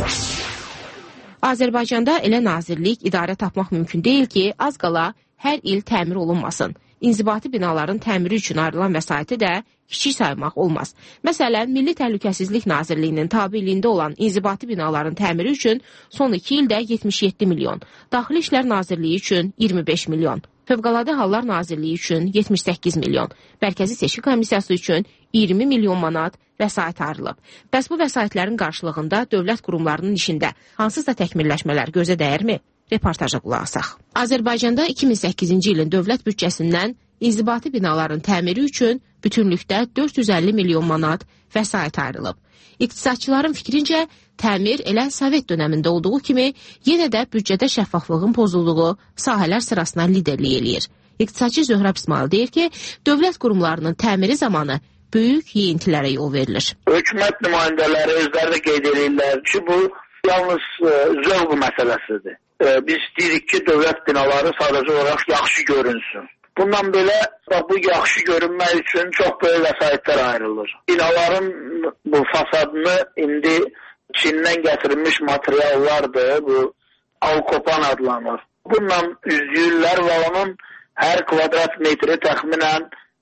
Azərbaycanda elə nazirlik, idarə tapmaq mümkün deyil ki, az qala hər il təmir olunmasın. İnzibati binaların təmiri üçün ayrılan vəsaiti də kiçik saymaq olmaz. Məsələn, Milli Təhlükəsizlik Nazirliyinin tabeliyində olan inzibati binaların təmiri üçün son 2 ildə 77 milyon, Daxili İşlər Nazirliyi üçün 25 milyon, Fövqəladə Hallar Nazirliyi üçün 78 milyon, Mərkəzi Seçki Komissiyası üçün 20 milyon manat vəsait ayrılıb. Bəs bu vəsaitlərin qarşılığında dövlət qurumlarının işində hansısa təkmilləşmələr gözə dəyərmi? Reportaja qulaq asaq. Azərbaycanda 2008-ci ilin dövlət büdcəsindən inzibati binaların təmiri üçün bütünlükdə 450 milyon manat vəsait ayrılıb. İqtisadçıların fikrincə, təmir elə Sovet dönəmində olduğu kimi yenə də büdcədə şəffaflığın pozulduğu sahələr sırasına liderlik eləyir. İqtisadçı Zöhrəb İsmail deyir ki, dövlət qurumlarının təmiri zamanı böyük yeyintilərə yol verilir. Hökumət nümayəndələri özləri də qeyd edirlər ki, bu yalnız zövq məsələsidir. Biz deyirik ki, dövlət binaları sadəcə olaraq yaxşı görünsün. Bundan belə bu yaxşı görünmək üçün çox böyük vəsaitlər ayrılır. Binaların bu fasadını indi Çindən gətirilmiş materiallardır, bu alkopan adlanır. Bununla üzləyirlər və onun hər kvadrat metri təxminən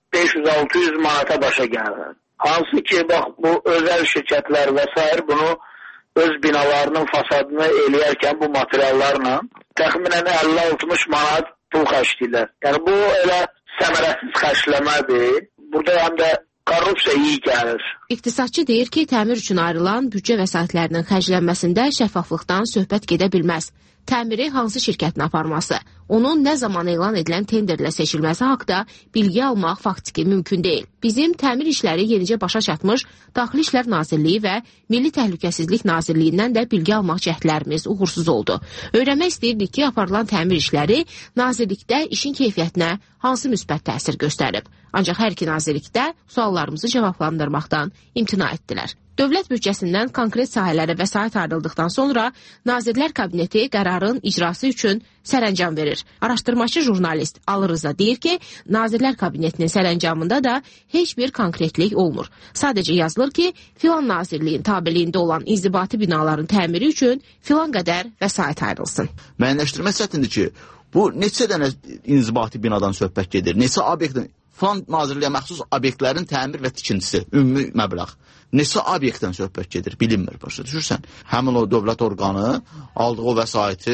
500-600 manata başa gəlir. Hansı ki, bax, bu özəl şirkətlər və s. bunu öz binalarının fasadını eləyərkən bu materiallarla təxminən 50-60 manat pul xərcləyirlər. Yəni bu elə səmərəsiz xərcləmədir. Burada həm də korrupsiya iyi gəlir. İqtisadçı deyir ki, təmir üçün ayrılan büdcə vəsaitlərinin xərclənməsində şəffaflıqdan söhbət gedə bilməz. Təmiri hansı şirkətin aparması, onun nə zaman elan edilən tenderlə seçilməsi haqda bilgi almaq faktiki mümkün deyil. Bizim təmir işləri yenicə başa çatmış Daxili İşlər Nazirliyi və Milli Təhlükəsizlik Nazirliyindən də bilgi almaq cəhdlərimiz uğursuz oldu. Öyrənmək istəyirdik ki, aparılan təmir işləri nazirlikdə işin keyfiyyətinə hansı müsbət təsir göstərib. Ancaq hər iki nazirlikdə suallarımızı cavablandırmaqdan imtina etdilər. Dövlət büdcəsindən konkret sahələrə vəsait ayrıldıqdan sonra Nazirlər Kabineti qərarın icrası üçün sərəncam verir. Araşdırmacı jurnalist Ali Rıza deyir ki, Nazirlər Kabinetinin sərəncamında da heç bir konkretlik olmur. Sadəcə yazılır ki, filan nazirliyin tabeliyində olan inzibati binaların təmiri üçün filan qədər vəsait ayrılsın. Müəyyənləşdirmək çətindir ki, bu neçə dənə inzibati binadan söhbət gedir, neçə obyektdən, filan nazirliyə məxsus obyektlərin təmir və tikintisi, ümumi məbləğ. Neçə obyektdən söhbət gedir, bilinmir, başa düşürsən. Həmin o dövlət orqanı aldığı o vəsaiti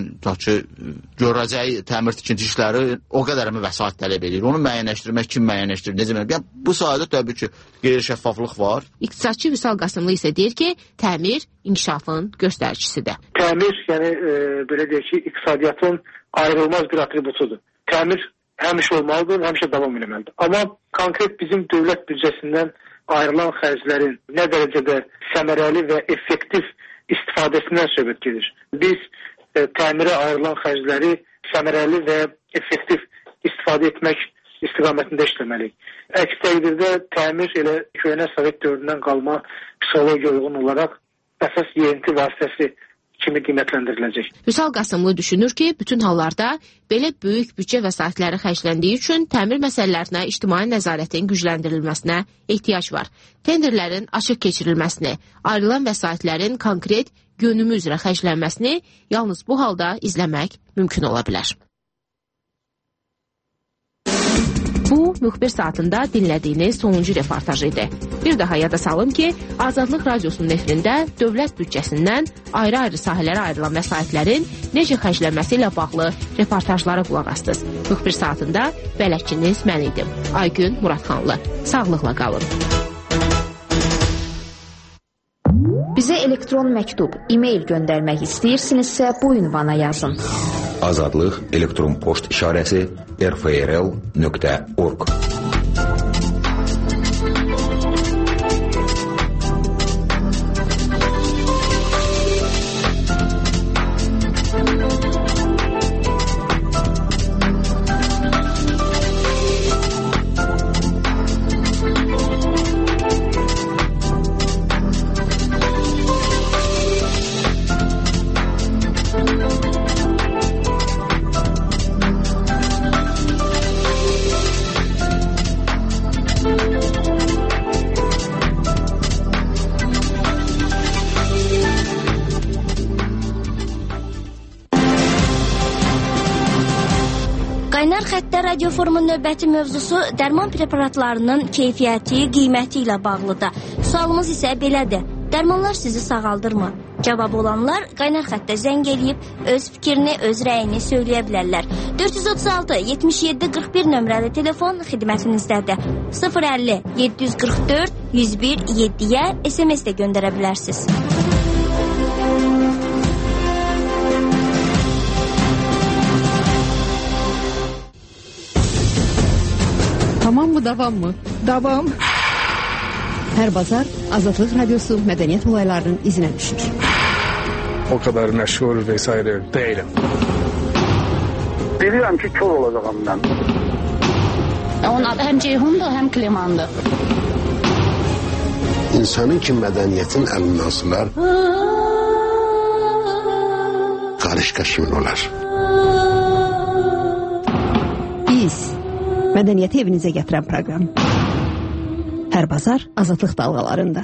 görəcəyi təmir tikinti işləri o qədər mi vəsait tələb edir? Onu müəyyənləşdirmək, kim müəyyənləşdirir, necə müəyyənləşdirir? Yəni, bu sahədə təbii ki, qeyri-şəffaflıq var. İqtisadçı Vüsal Qasımlı isə deyir ki, təmir inkişafın göstəricisidir. Təmir, yəni belə deyək ki, iqtisadiyyatın ayrılmaz bir atributudur. Təmir həmişə olmalıdır, həmişə davam etməlidir. Amma konkret bizim dövlət büdcəsindən ayrılan xərclərin nə dərəcədə səmərəli və effektiv istifadəsindən söhbət gedir. Biz təmirə ayrılan xərcləri səmərəli və effektiv istifadə etmək istiqamətində işləməliyik. Əks təqdirdə təmir elə köhnə Sovet dövründən qalma psixologiya uyğun olaraq əsas yeyinti vasitəsi kimi qiymətləndiriləcək. Vüsal Qasımlı düşünür ki, bütün hallarda belə böyük büdcə vəsaitləri xərcləndiyi üçün təmir məsələlərinə ictimai nəzarətin gücləndirilməsinə ehtiyac var. Tenderlərin açıq keçirilməsini, ayrılan vəsaitlərin konkret yönümü üzrə xərclənməsini yalnız bu halda izləmək mümkün ola bilər. Bu, müxbir saatında dinlədiyiniz sonuncu reportaj idi. Bir daha yada salım ki, Azadlıq Radiosunun efirində dövlət büdcəsindən ayrı-ayrı sahələrə ayrılan vəsaitlərin necə xərclənməsi ilə bağlı reportajlara qulaq astınız. Müxbir saatında bələdçiniz mən idim. Aygün Muradxanlı. Sağlıqla qalın. Bizə elektron məktub, e-mail göndərmək istəyirsinizsə bu ünvana yazın. Azadlıq elektron poçt işarəsi rfrl.org. Qaynar xəttdə radio forumun növbəti mövzusu dərman preparatlarının keyfiyyəti, qiyməti ilə bağlıdır. Sualımız isə belədir. Dərmanlar sizi sağaldırmı? Cavab olanlar qaynar xəttə zəng eləyib öz fikrini, öz rəyini söyləyə bilərlər. 436 77 41 nömrəli telefon xidmətinizdədir. 050 744 101 7-yə SMS də göndərə bilərsiniz. Tamam mı, davam mı? Davam. Hər bazar Azadlıq Radiosu mədəniyyət olaylarının izinə düşür. O kadar məşhur vesaire değilim. Bilirəm ki, kör olacağım mən. Onun adı həm Ceyhundur, həm Klimandır. İnsanın ki mədəniyyətin əlindən sılar, qarışqa kimin olar? Biz mədəniyyəti evinizə gətirən proqram. Hər bazar Azadlıq dalğalarında.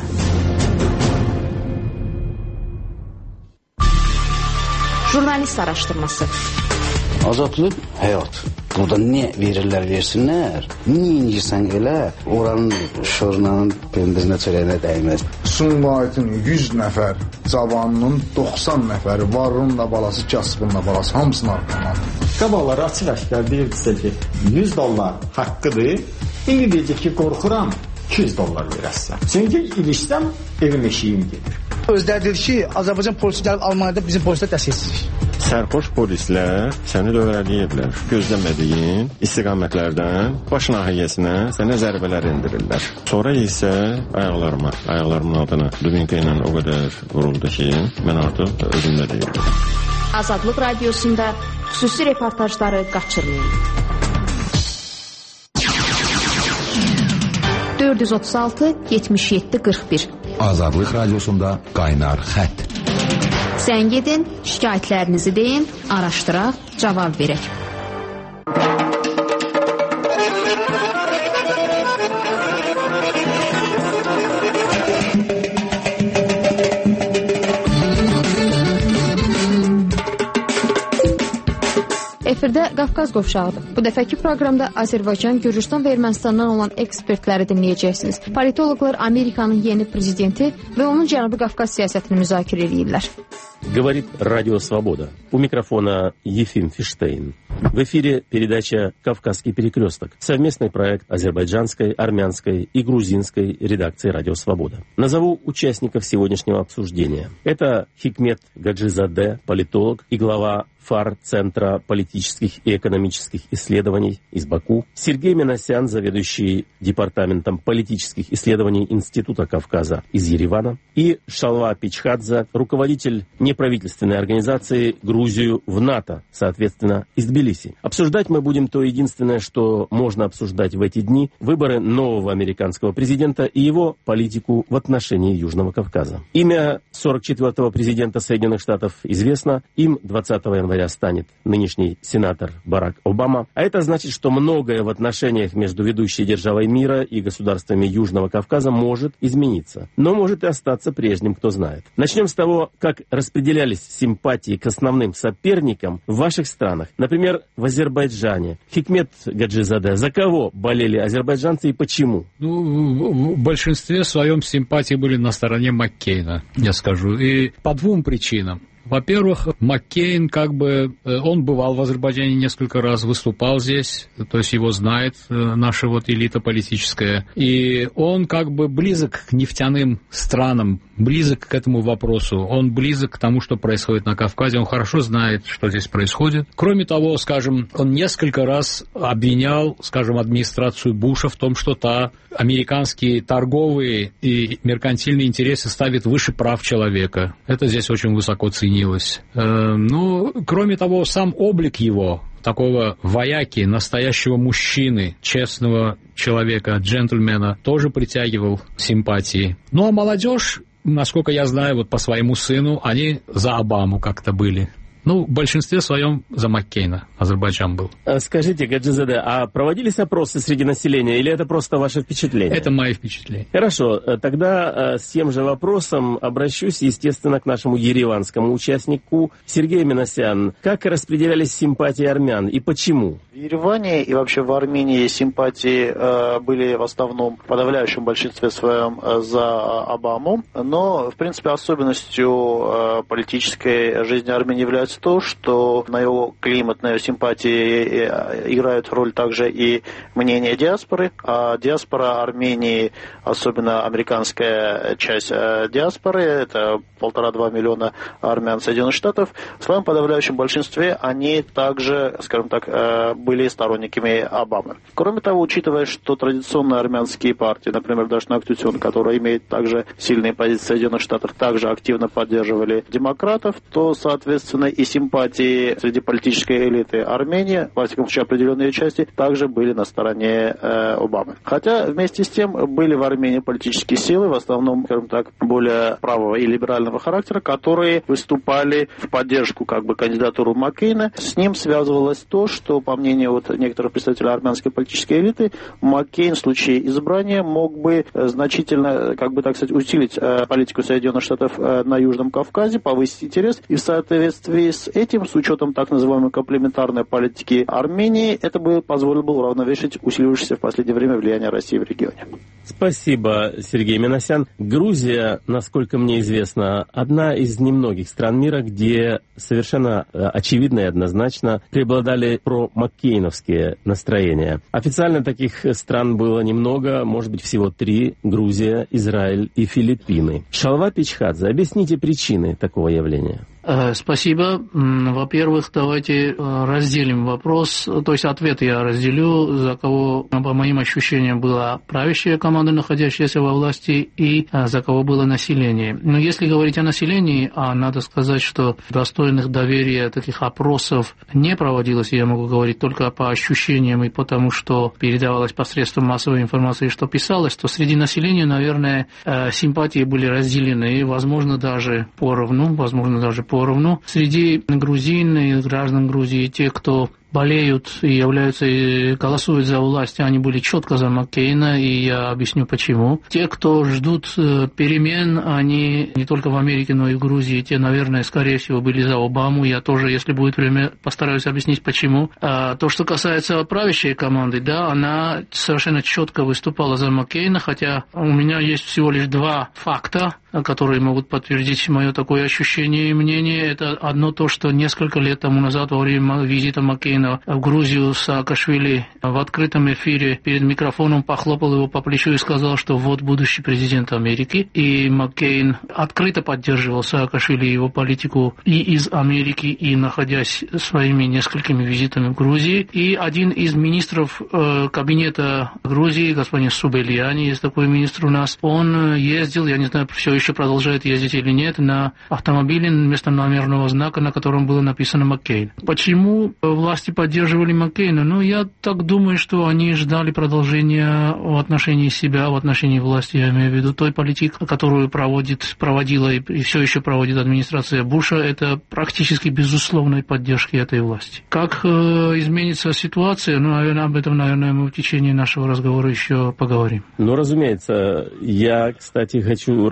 Jurnalist araşdırması. Azadlıq həyat. Burada nə verirlər versinlər, nə inirsən elə, oranın şorunanın pendirinə çörəyinə dəyməz. Sumqayıtın 100 nəfər cavanının 90 nəfəri varının da balası, kasbının da balası, hamısını arqalandı. Qabaqları açıq-aşkar deyirdisə ki, $100 haqqıdır, indi deyəcək ki, qorxuram, $200 verəsən. Çünki ilişdən evim eşiyim gedir. Özləri dedi ki, Azərbaycan polisi gəlib Almaniyada bizim polislər dəstəksizlik. Sərxoş polislər səni dövrələyiblər. Gözləmədiyin istiqamətlərdən baş nahiyəsinə sənə zərbələr endirirlər. Sonra isə ayaqlarımın altına dubinka ilə o qədər vuruldu ki, mən artıq özümdə deyildim. Azadlıq Radiosunda xüsusi reportajları qaçırmayın. 436 77 41 Azadlıq Radiosunda qaynar xətt. Zəng edin, şikayətlərinizi deyin, araşdıraq, cavab verək. Efirdə Qafqaz qovşağıdır. Bu dəfəki proqramda Azərbaycan, Gürcüstan və Ermənistandan olan ekspertləri dinləyəcəksiniz. Politologlar Amerikanın yeni prezidenti və onun Cənubi Qafqaz siyasətini müzakirə edirlər. Говорит Радио Свобода. У микрофона Ефим Фиштейн. В эфире передача «Кавказский перекресток». Совместный проект азербайджанской, армянской и грузинской редакции Радио Свобода. Назову участников сегодняшнего обсуждения. Это Хикмет Гаджизаде, политолог и глава ФАР Центра политических и экономических исследований из Баку. Сергей Минасян, заведующий департаментом политических исследований Института Кавказа из Еревана. И Шалва Пичхадзе, руководитель неправительственной организации «Грузию в НАТО», соответственно, из Тбилиси. Обсуждать мы будем то единственное, что можно обсуждать в эти дни: выборы нового американского президента и его политику в отношении Южного Кавказа. Имя 44-го президента Соединенных Штатов известно. Им 20 января станет нынешний сенатор Барак Обама. А это значит, что многое в отношениях между ведущей державой мира и государствами Южного Кавказа может измениться. Но может и остаться прежним, кто знает. Начнем с того, как распределялись симпатии к основным соперникам в ваших странах. Например, в Азербайджане. Хикмет Гаджизаде, за кого болели азербайджанцы и почему? В большинстве своем симпатии были на стороне Маккейна, я скажу. И по двум причинам. Во-первых, Маккейн, он бывал в Азербайджане несколько раз, выступал здесь, то есть его знает наша элита политическая, и он близок к нефтяным странам, близок к этому вопросу, он близок к тому, что происходит на Кавказе, он хорошо знает, что здесь происходит. Кроме того, он несколько раз обвинял, администрацию Буша в том, что та американские торговые и меркантильные интересы ставит выше прав человека. Это здесь очень высоко ценилось. Кроме того, сам облик его, такого вояки, настоящего мужчины, честного человека, джентльмена, тоже притягивал симпатии. А молодежь, насколько я знаю, по своему сыну, они за Обаму как-то были. В большинстве своем за Маккейна Азербайджан был. Скажите, Гаджизаде, а проводились опросы среди населения или это просто ваше впечатление? Это мои впечатления. Хорошо, тогда с тем же вопросом обращусь, естественно, к нашему ереванскому участнику Сергею Минасян. Как распределялись симпатии армян и почему? В Ереване и вообще в Армении симпатии были в основном в подавляющем большинстве своем за Обаму, но, в принципе, особенностью политической жизни Армении является то, что на его климат, на его симпатии играют роль также и мнения диаспоры. А диаспора Армении, особенно американская часть диаспоры, это 1,5-2 миллиона армян Соединенных Штатов, в своем подавляющем большинстве они также, были сторонниками Обамы. Кроме того, учитывая, что традиционные армянские партии, например, Дашнак Тютюн, которая имеет также сильные позиции в Соединенных Штатах, также активно поддерживали демократов, то, соответственно, и симпатии среди политической элиты Армении, во всяком случае определенные части, также были на стороне Обамы. Хотя вместе с тем были в Армении политические силы, в основном, более правого и либерального характера, которые выступали в поддержку кандидатуру Маккейна. С ним связывалось то, что, по мнению некоторых представителей армянской политической элиты, Маккейн в случае избрания мог бы значительно, усилить политику Соединенных Штатов на Южном Кавказе, повысить интерес, и в соответствии с этим, с учетом так называемой комплементарной политики Армении, это бы позволило уравновешивать усилившееся в последнее время влияние России в регионе. Спасибо, Сергей Минасян. Грузия, насколько мне известно, одна из немногих стран мира, где совершенно очевидно и однозначно преобладали промаккейновские настроения. Официально таких стран было немного, может быть, всего 3: Грузия, Израиль и Филиппины. Шалва Пичхадзе, объясните причины такого явления. Спасибо. Во-первых, давайте разделим вопрос, то есть ответ я разделю, за кого, по моим ощущениям, была правящая команда, находящаяся во власти, и за кого было население. Но если говорить о населении, надо сказать, что достойных доверия таких опросов не проводилось, я могу говорить только по ощущениям и потому, что передавалось посредством массовой информации, что писалось, то среди населения, наверное, симпатии были разделены, возможно, даже поровну. Среди грузин и граждан Грузии, те, кто болеют и являются и голосуют за власть, они были четко за Маккейна, и я объясню почему. Те, кто ждут перемен, они не только в Америке, но и в Грузии, те, наверное, скорее всего, были за Обаму. Я тоже, если будет время, постараюсь объяснить почему. То, что касается правящей команды, да, она совершенно четко выступала за Маккейна, хотя у меня есть всего лишь 2 факта, которые могут подтвердить мое такое ощущение и мнение. Это одно то, что несколько лет тому назад во время визита Маккейна в Грузию Саакашвили в открытом эфире перед микрофоном похлопал его по плечу и сказал, что вот будущий президент Америки. И Маккейн открыто поддерживал Саакашвили и его политику и из Америки, и находясь своими несколькими визитами в Грузии. И один из министров кабинета Грузии, господин Субельяни, есть такой министр у нас, он ездил, я не знаю, все еще продолжает ездить или нет, на автомобиле вместо номерного знака, на котором было написано Маккейн. Почему власти поддерживали Маккейна? Я так думаю, что они ждали продолжения в отношении себя, в отношении власти, я имею в виду той политики, которую проводила и все еще проводит администрация Буша, это практически безусловной поддержки этой власти. Как изменится ситуация? Об этом, наверное, мы в течение нашего разговора еще поговорим. Разумеется, я, кстати, хочу расставить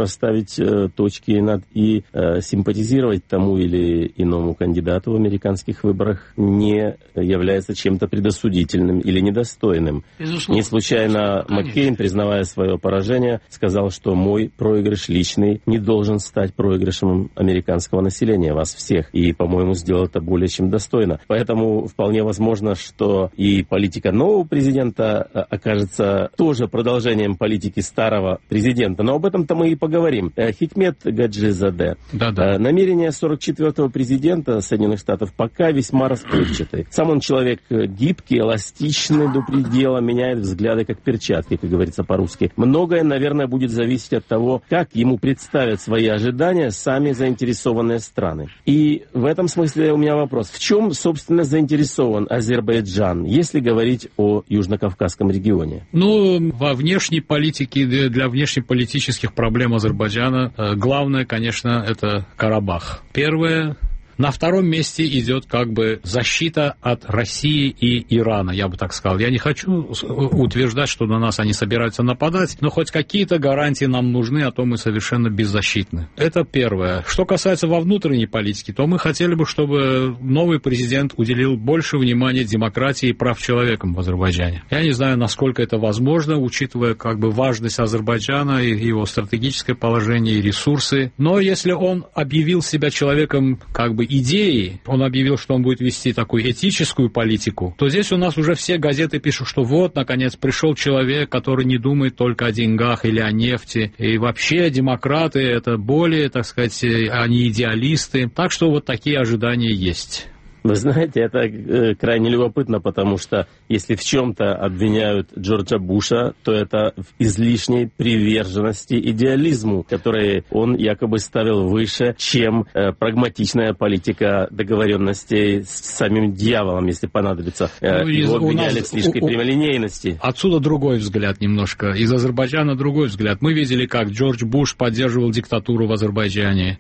расставить точки над «и», симпатизировать тому или иному кандидату в американских выборах не является чем-то предосудительным или недостойным. Безусловно. Не случайно Маккейн, признавая свое поражение, сказал, что мой проигрыш личный не должен стать проигрышем американского населения, вас всех. И, по-моему, сделал это более чем достойно. Поэтому вполне возможно, что и политика нового президента окажется тоже продолжением политики старого президента. Но об этом-то мы и поговорим. Хикмет Гаджизаде. Да-да. Намерения 44-го президента Соединенных Штатов пока весьма расплывчаты. Сам он человек гибкий, эластичный до предела, меняет взгляды как перчатки, как говорится по-русски. Многое, наверное, будет зависеть от того, как ему представят свои ожидания сами заинтересованные страны. И в этом смысле у меня вопрос. В чем, собственно, заинтересован Азербайджан, если говорить о Южно-Кавказском регионе? Ну, во внешней политике, для внешнеполитических проблем Азербайджана главное, конечно, это Карабах. Первое. На втором месте идет как бы защита от России и Ирана, я бы так сказал. Я не хочу утверждать, что на нас они собираются нападать, но хоть какие-то гарантии нам нужны, а то мы совершенно беззащитны. Это первое. Что касается во внутренней политике, то мы хотели бы, чтобы новый президент уделил больше внимания демократии и прав человека в Азербайджане. Я не знаю, насколько это возможно, учитывая как бы важность Азербайджана и его стратегическое положение и ресурсы. Но если он объявил себя человеком как бы идеи, он объявил, что он будет вести такую этическую политику, то здесь у нас уже все газеты пишут, что вот, наконец, пришел человек, который не думает только о деньгах или о нефти. И вообще демократы — это более, так сказать, они идеалисты. Так что вот такие ожидания есть. Вы знаете, это крайне любопытно, потому что если в чем-то обвиняют Джорджа Буша, то это в излишней приверженности идеализму, который он якобы ставил выше, чем прагматичная политика договоренностей с самим дьяволом, если понадобится. Его обвиняли в слишком прямолинейности. Отсюда другой взгляд немножко. Из Азербайджана другой взгляд. Мы видели, как Джордж Буш поддерживал диктатуру в Азербайджане.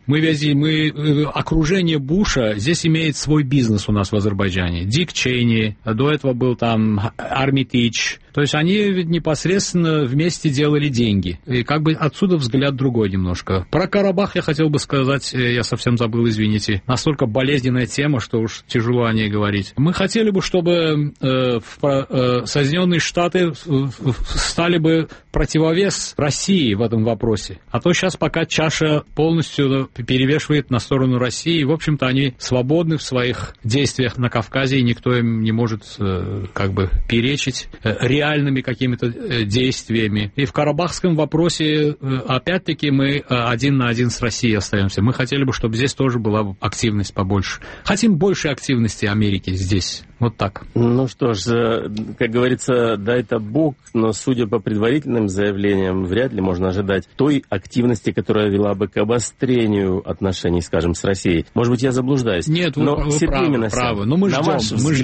Окружение Буша здесь имеет свой бизнес у нас в Азербайджане. Дик Чейни, до этого был там Армитидж. То есть они непосредственно вместе делали деньги. И как бы отсюда взгляд другой немножко. Про Карабах я хотел бы сказать, я совсем забыл, извините. Настолько болезненная тема, что уж тяжело о ней говорить. Мы хотели бы, чтобы Соединенные Штаты стали бы противовес России в этом вопросе. А то сейчас пока чаша полностью перевешивает на сторону России. И, в общем-то, они свободны в своих действиях на Кавказе, и никто им не может как бы перечить реальными какими-то действиями. И в карабахском вопросе, опять-таки, мы один на один с Россией остаемся. Мы хотели бы, чтобы здесь тоже была активность побольше. Хотим больше активности Америки здесь. Вот так. Ну что ж, как говорится, дай-то Бог, но судя по предварительным заявлениям, вряд ли можно ожидать той активности, которая вела бы к обострению отношений, скажем, с Россией. Может быть, я заблуждаюсь. Нет, вы правы. Но мы ждем.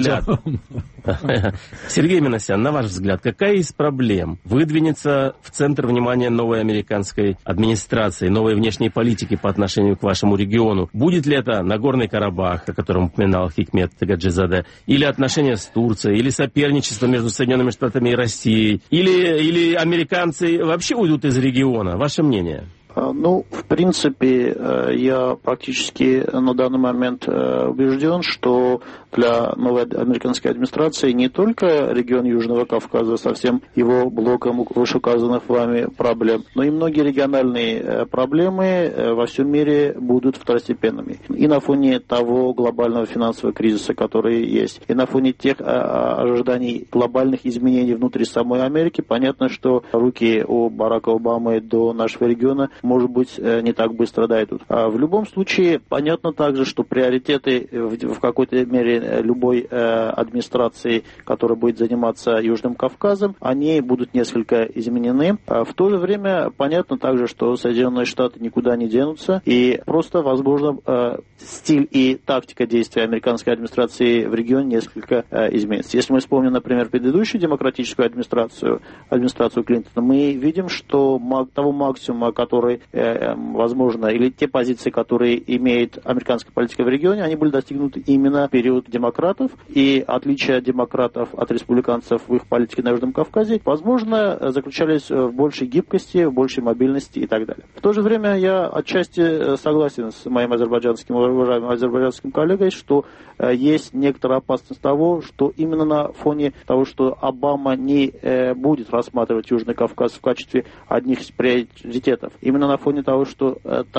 Сергей Минасян, на ваш взгляд, какая из проблем выдвинется в центр внимания новой американской администрации, новой внешней политики по отношению к вашему региону? Будет ли это Нагорный Карабах, о котором упоминал Хикмет Гаджизаде, или отношения с Турцией, или соперничество между Соединенными Штатами и Россией, или американцы вообще уйдут из региона? Ваше мнение? Ну, в принципе, я практически на данный момент убежден, что для новой американской администрации не только регион Южного Кавказа со всем его блоком вышеуказанных вами проблем, но и многие региональные проблемы во всем мире будут второстепенными. И на фоне того глобального финансового кризиса, который есть, и на фоне тех ожиданий глобальных изменений внутри самой Америки, понятно, что руки у Барака Обамы до нашего региона, может быть, не так быстро дойдут. А в любом случае, понятно также, что приоритеты в какой-то мере любой администрации, которая будет заниматься Южным Кавказом, они будут несколько изменены. А в то же время, понятно также, что Соединенные Штаты никуда не денутся, и просто, возможно, стиль и тактика действия американской администрации в регионе несколько изменится. Если мы вспомним, например, предыдущую демократическую администрацию Клинтона, мы видим, что того максимума, который которые, возможно, или те позиции, которые имеет американская политика в регионе, они были достигнуты именно в период демократов, и отличие демократов от республиканцев в их политике на Южном Кавказе, возможно, заключались в большей гибкости, в большей мобильности и так далее. В то же время я отчасти согласен с моим уважаемым азербайджанским коллегой, что есть некоторая опасность того, что именно на фоне того, что Обама не будет рассматривать Южный Кавказ в качестве одних из приоритетов, именно на фоне того, что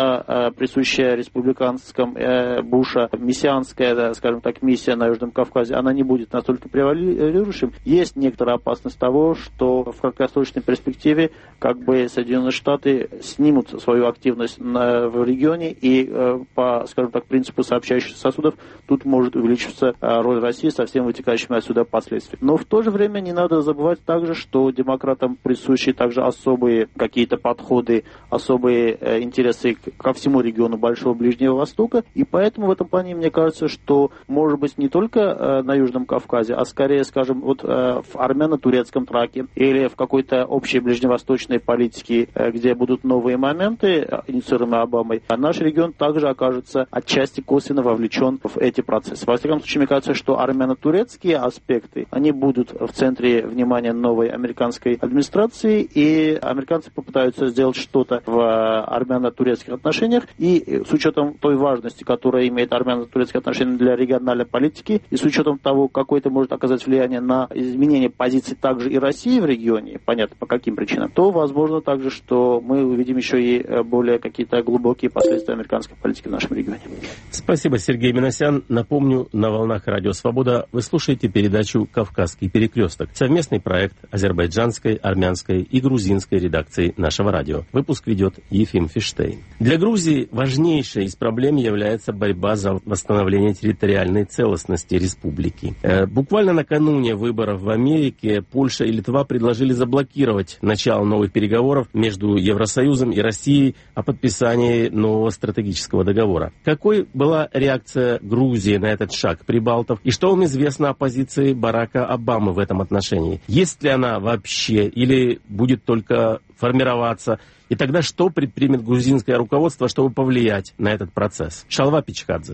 та присущая республиканском Буша мессианская, скажем так, миссия на Южном Кавказе, она не будет настолько превалирующим, есть некоторая опасность того, что в краткосрочной перспективе как бы Соединенные Штаты снимут свою активность в регионе, и по, скажем так, принципу сообщающих сосудов тут может увеличиться роль России со всеми вытекающими отсюда последствиями. Но в то же время не надо забывать также, что демократам присущи также особые какие-то подходы, особые интересы ко всему региону Большого Ближнего Востока, и поэтому в этом плане мне кажется, что может быть не только на Южном Кавказе, а скорее, скажем, вот в армяно-турецком траке или в какой-то общей ближневосточной политике, где будут новые моменты, инициируемые Обамой, наш регион также окажется отчасти косвенно вовлечен в эти процессы. Во всяком случае, мне кажется, что армяно-турецкие аспекты, они будут в центре внимания новой американской администрации, и американцы попытаются сделать что-то в армяно-турецких отношениях, и с учетом той важности, которая имеет армяно-турецкие отношения для региональной политики, и с учетом того, какое это может оказать влияние на изменение позиций также и России в регионе, понятно, по каким причинам, то возможно также, что мы увидим еще и более какие-то глубокие последствия американской политики в нашем регионе. Спасибо, Сергей Минасян. Напомню, на волнах Радио Свобода вы слушаете передачу «Кавказский перекресток», совместный проект азербайджанской, армянской и грузинской редакций нашего радио. Выпуск ведет Ефим Фиштейн. Для Грузии важнейшей из проблем является борьба за восстановление территориальной целостности республики. Буквально накануне выборов в Америке Польша и Литва предложили заблокировать начало новых переговоров между Евросоюзом и Россией о подписании нового стратегического договора. Какой была реакция Грузии на этот шаг прибалтов, и что вам известно о позиции Барака Обамы в этом отношении? Есть ли она вообще или будет только формироваться? И тогда что предпримет грузинское руководство, чтобы повлиять на этот процесс? Шалва Пичкадзе.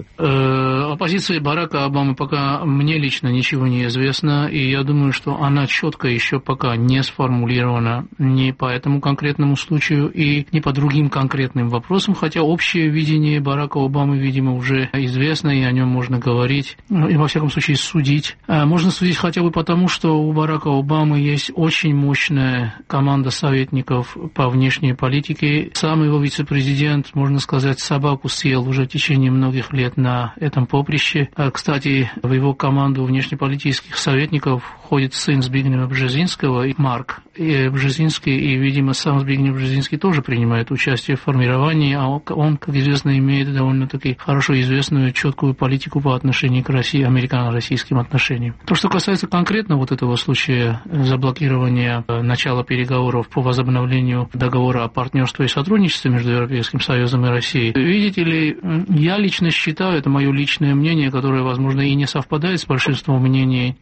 О позиции Барака Обамы пока мне лично ничего не известно, и я думаю, что она четко еще пока не сформулирована ни по этому конкретному случаю и ни по другим конкретным вопросам, хотя общее видение Барака Обамы, видимо, уже известно, и о нем можно говорить, и во всяком случае судить. Можно судить хотя бы потому, что у Барака Обамы есть очень мощная команда советников по внешней политики. Сам его вице-президент, можно сказать, собаку съел уже в течение многих лет на этом поприще. Кстати, в его команду внешнеполитических советников входит сын Збигнева Бжезинского, Марк Бжезинский, и, видимо, сам Збигнев Бжезинский тоже принимает участие в формировании, а он, как известно, имеет довольно-таки хорошо известную, четкую политику по отношению к России, американо-российским отношениям. То, что касается конкретно вот этого случая заблокирования начала переговоров по возобновлению договора о партнерстве и сотрудничестве между Европейским Союзом и Россией, видите ли, я лично считаю, это мое личное мнение, которое, возможно, и не совпадает с большинством мнений,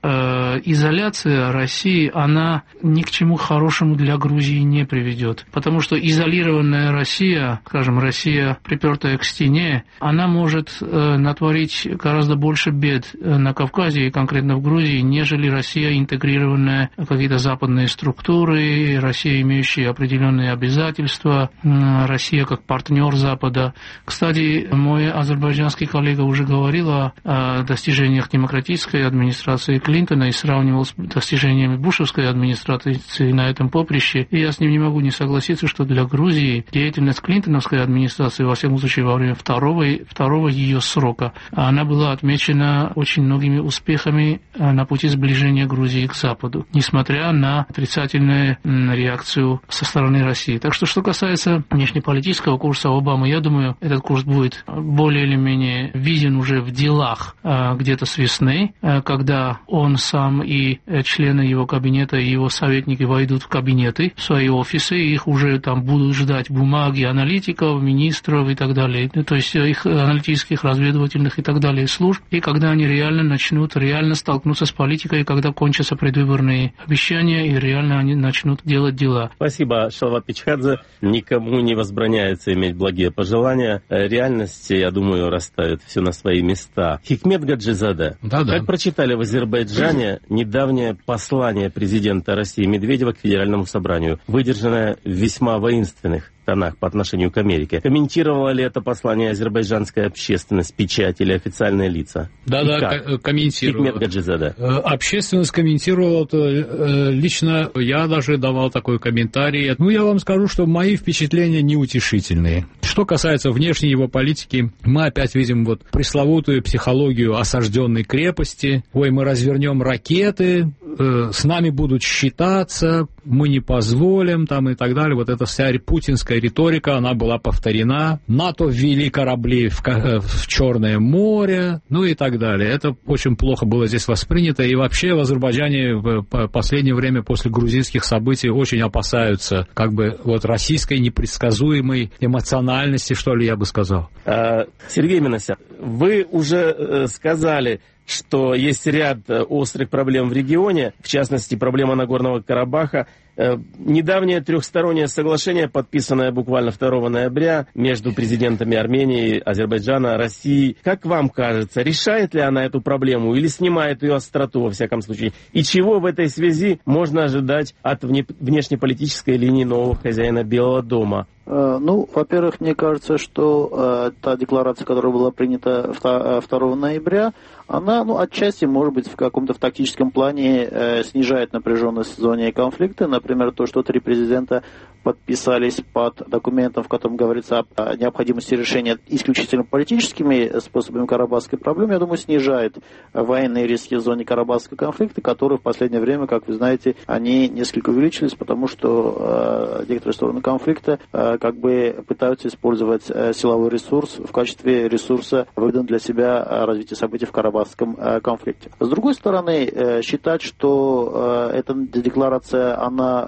изоляция России, она ни к чему хорошему для Грузии не приведет. Потому что изолированная Россия, скажем, Россия, припертая к стене, она может натворить гораздо больше бед на Кавказе и конкретно в Грузии, нежели Россия, интегрированная в какие-то западные структуры, Россия, имеющая определенные обязательства, Россия как партнер Запада. Кстати, мой азербайджанский коллега уже говорил о достижениях демократической администрации Клинтона и сравнивал с достижениями бушевской администрации на этом поприще. И я с ним не могу не согласиться, что для Грузии деятельность клинтоновской администрации, во всяком случае во время второго ее срока, она была отмечена очень многими успехами на пути сближения Грузии к Западу, несмотря на отрицательную реакцию со стороны России. Так что касается внешнеполитического курса Обамы, я думаю, этот курс будет более или менее виден уже в делах где-то с весны, когда он сам там и члены его кабинета, и его советники войдут в кабинеты, в свои офисы, их уже там будут ждать бумаги аналитиков, министров и так далее, то есть их аналитических, разведывательных и так далее служб, и когда они реально столкнутся с политикой, когда кончатся предвыборные обещания, и реально они начнут делать дела. Спасибо, Шалват Пичхадзе. Никому не возбраняется иметь благие пожелания. Реальность, я думаю, расставит все на свои места. Хикмет Гаджизаде. Как прочитали в Азербайджане недавнее послание президента России Медведева к Федеральному собранию, выдержанное в весьма воинственных тонах по отношению к Америке. Комментировала ли это послание азербайджанская общественность, печать или официальные лица? Да, комментировала. Общественность комментировала, лично я даже давал такой комментарий. Я вам скажу, что мои впечатления неутешительные. Что касается внешней его политики, мы опять видим пресловутую психологию осажденной крепости. Ой, мы развернем ракеты, с нами будут считаться, мы не позволим, там и так далее. Эта вся путинская риторика, она была повторена. НАТО ввели корабли в Черное море, и так далее. Это очень плохо было здесь воспринято. И вообще в Азербайджане в последнее время после грузинских событий очень опасаются российской непредсказуемой эмоциональности, что ли, я бы сказал. Сергей Минасян, вы уже сказали, что есть ряд острых проблем в регионе, в частности, проблема Нагорного Карабаха. Недавнее трехстороннее соглашение, подписанное буквально 2 ноября между президентами Армении, Азербайджана, России, как вам кажется, решает ли она эту проблему или снимает ее остроту, во всяком случае? И чего в этой связи можно ожидать от внешнеполитической линии нового хозяина Белого дома? Во-первых, мне кажется, что та декларация, которая была принята 2 ноября, она, отчасти, может быть, в каком-то тактическом плане снижает напряженность в зоне конфликта. Например, то, что 3 президента подписались под документом, в котором говорится о необходимости решения исключительно политическими способами карабахской проблемы, я думаю, снижает военные риски в зоне карабахского конфликта, которые в последнее время, как вы знаете, они несколько увеличились, потому что некоторые стороны конфликта пытаются использовать силовой ресурс в качестве ресурса выгодного для себя развития событий в карабахском конфликте. С другой стороны, считать, что эта декларация, она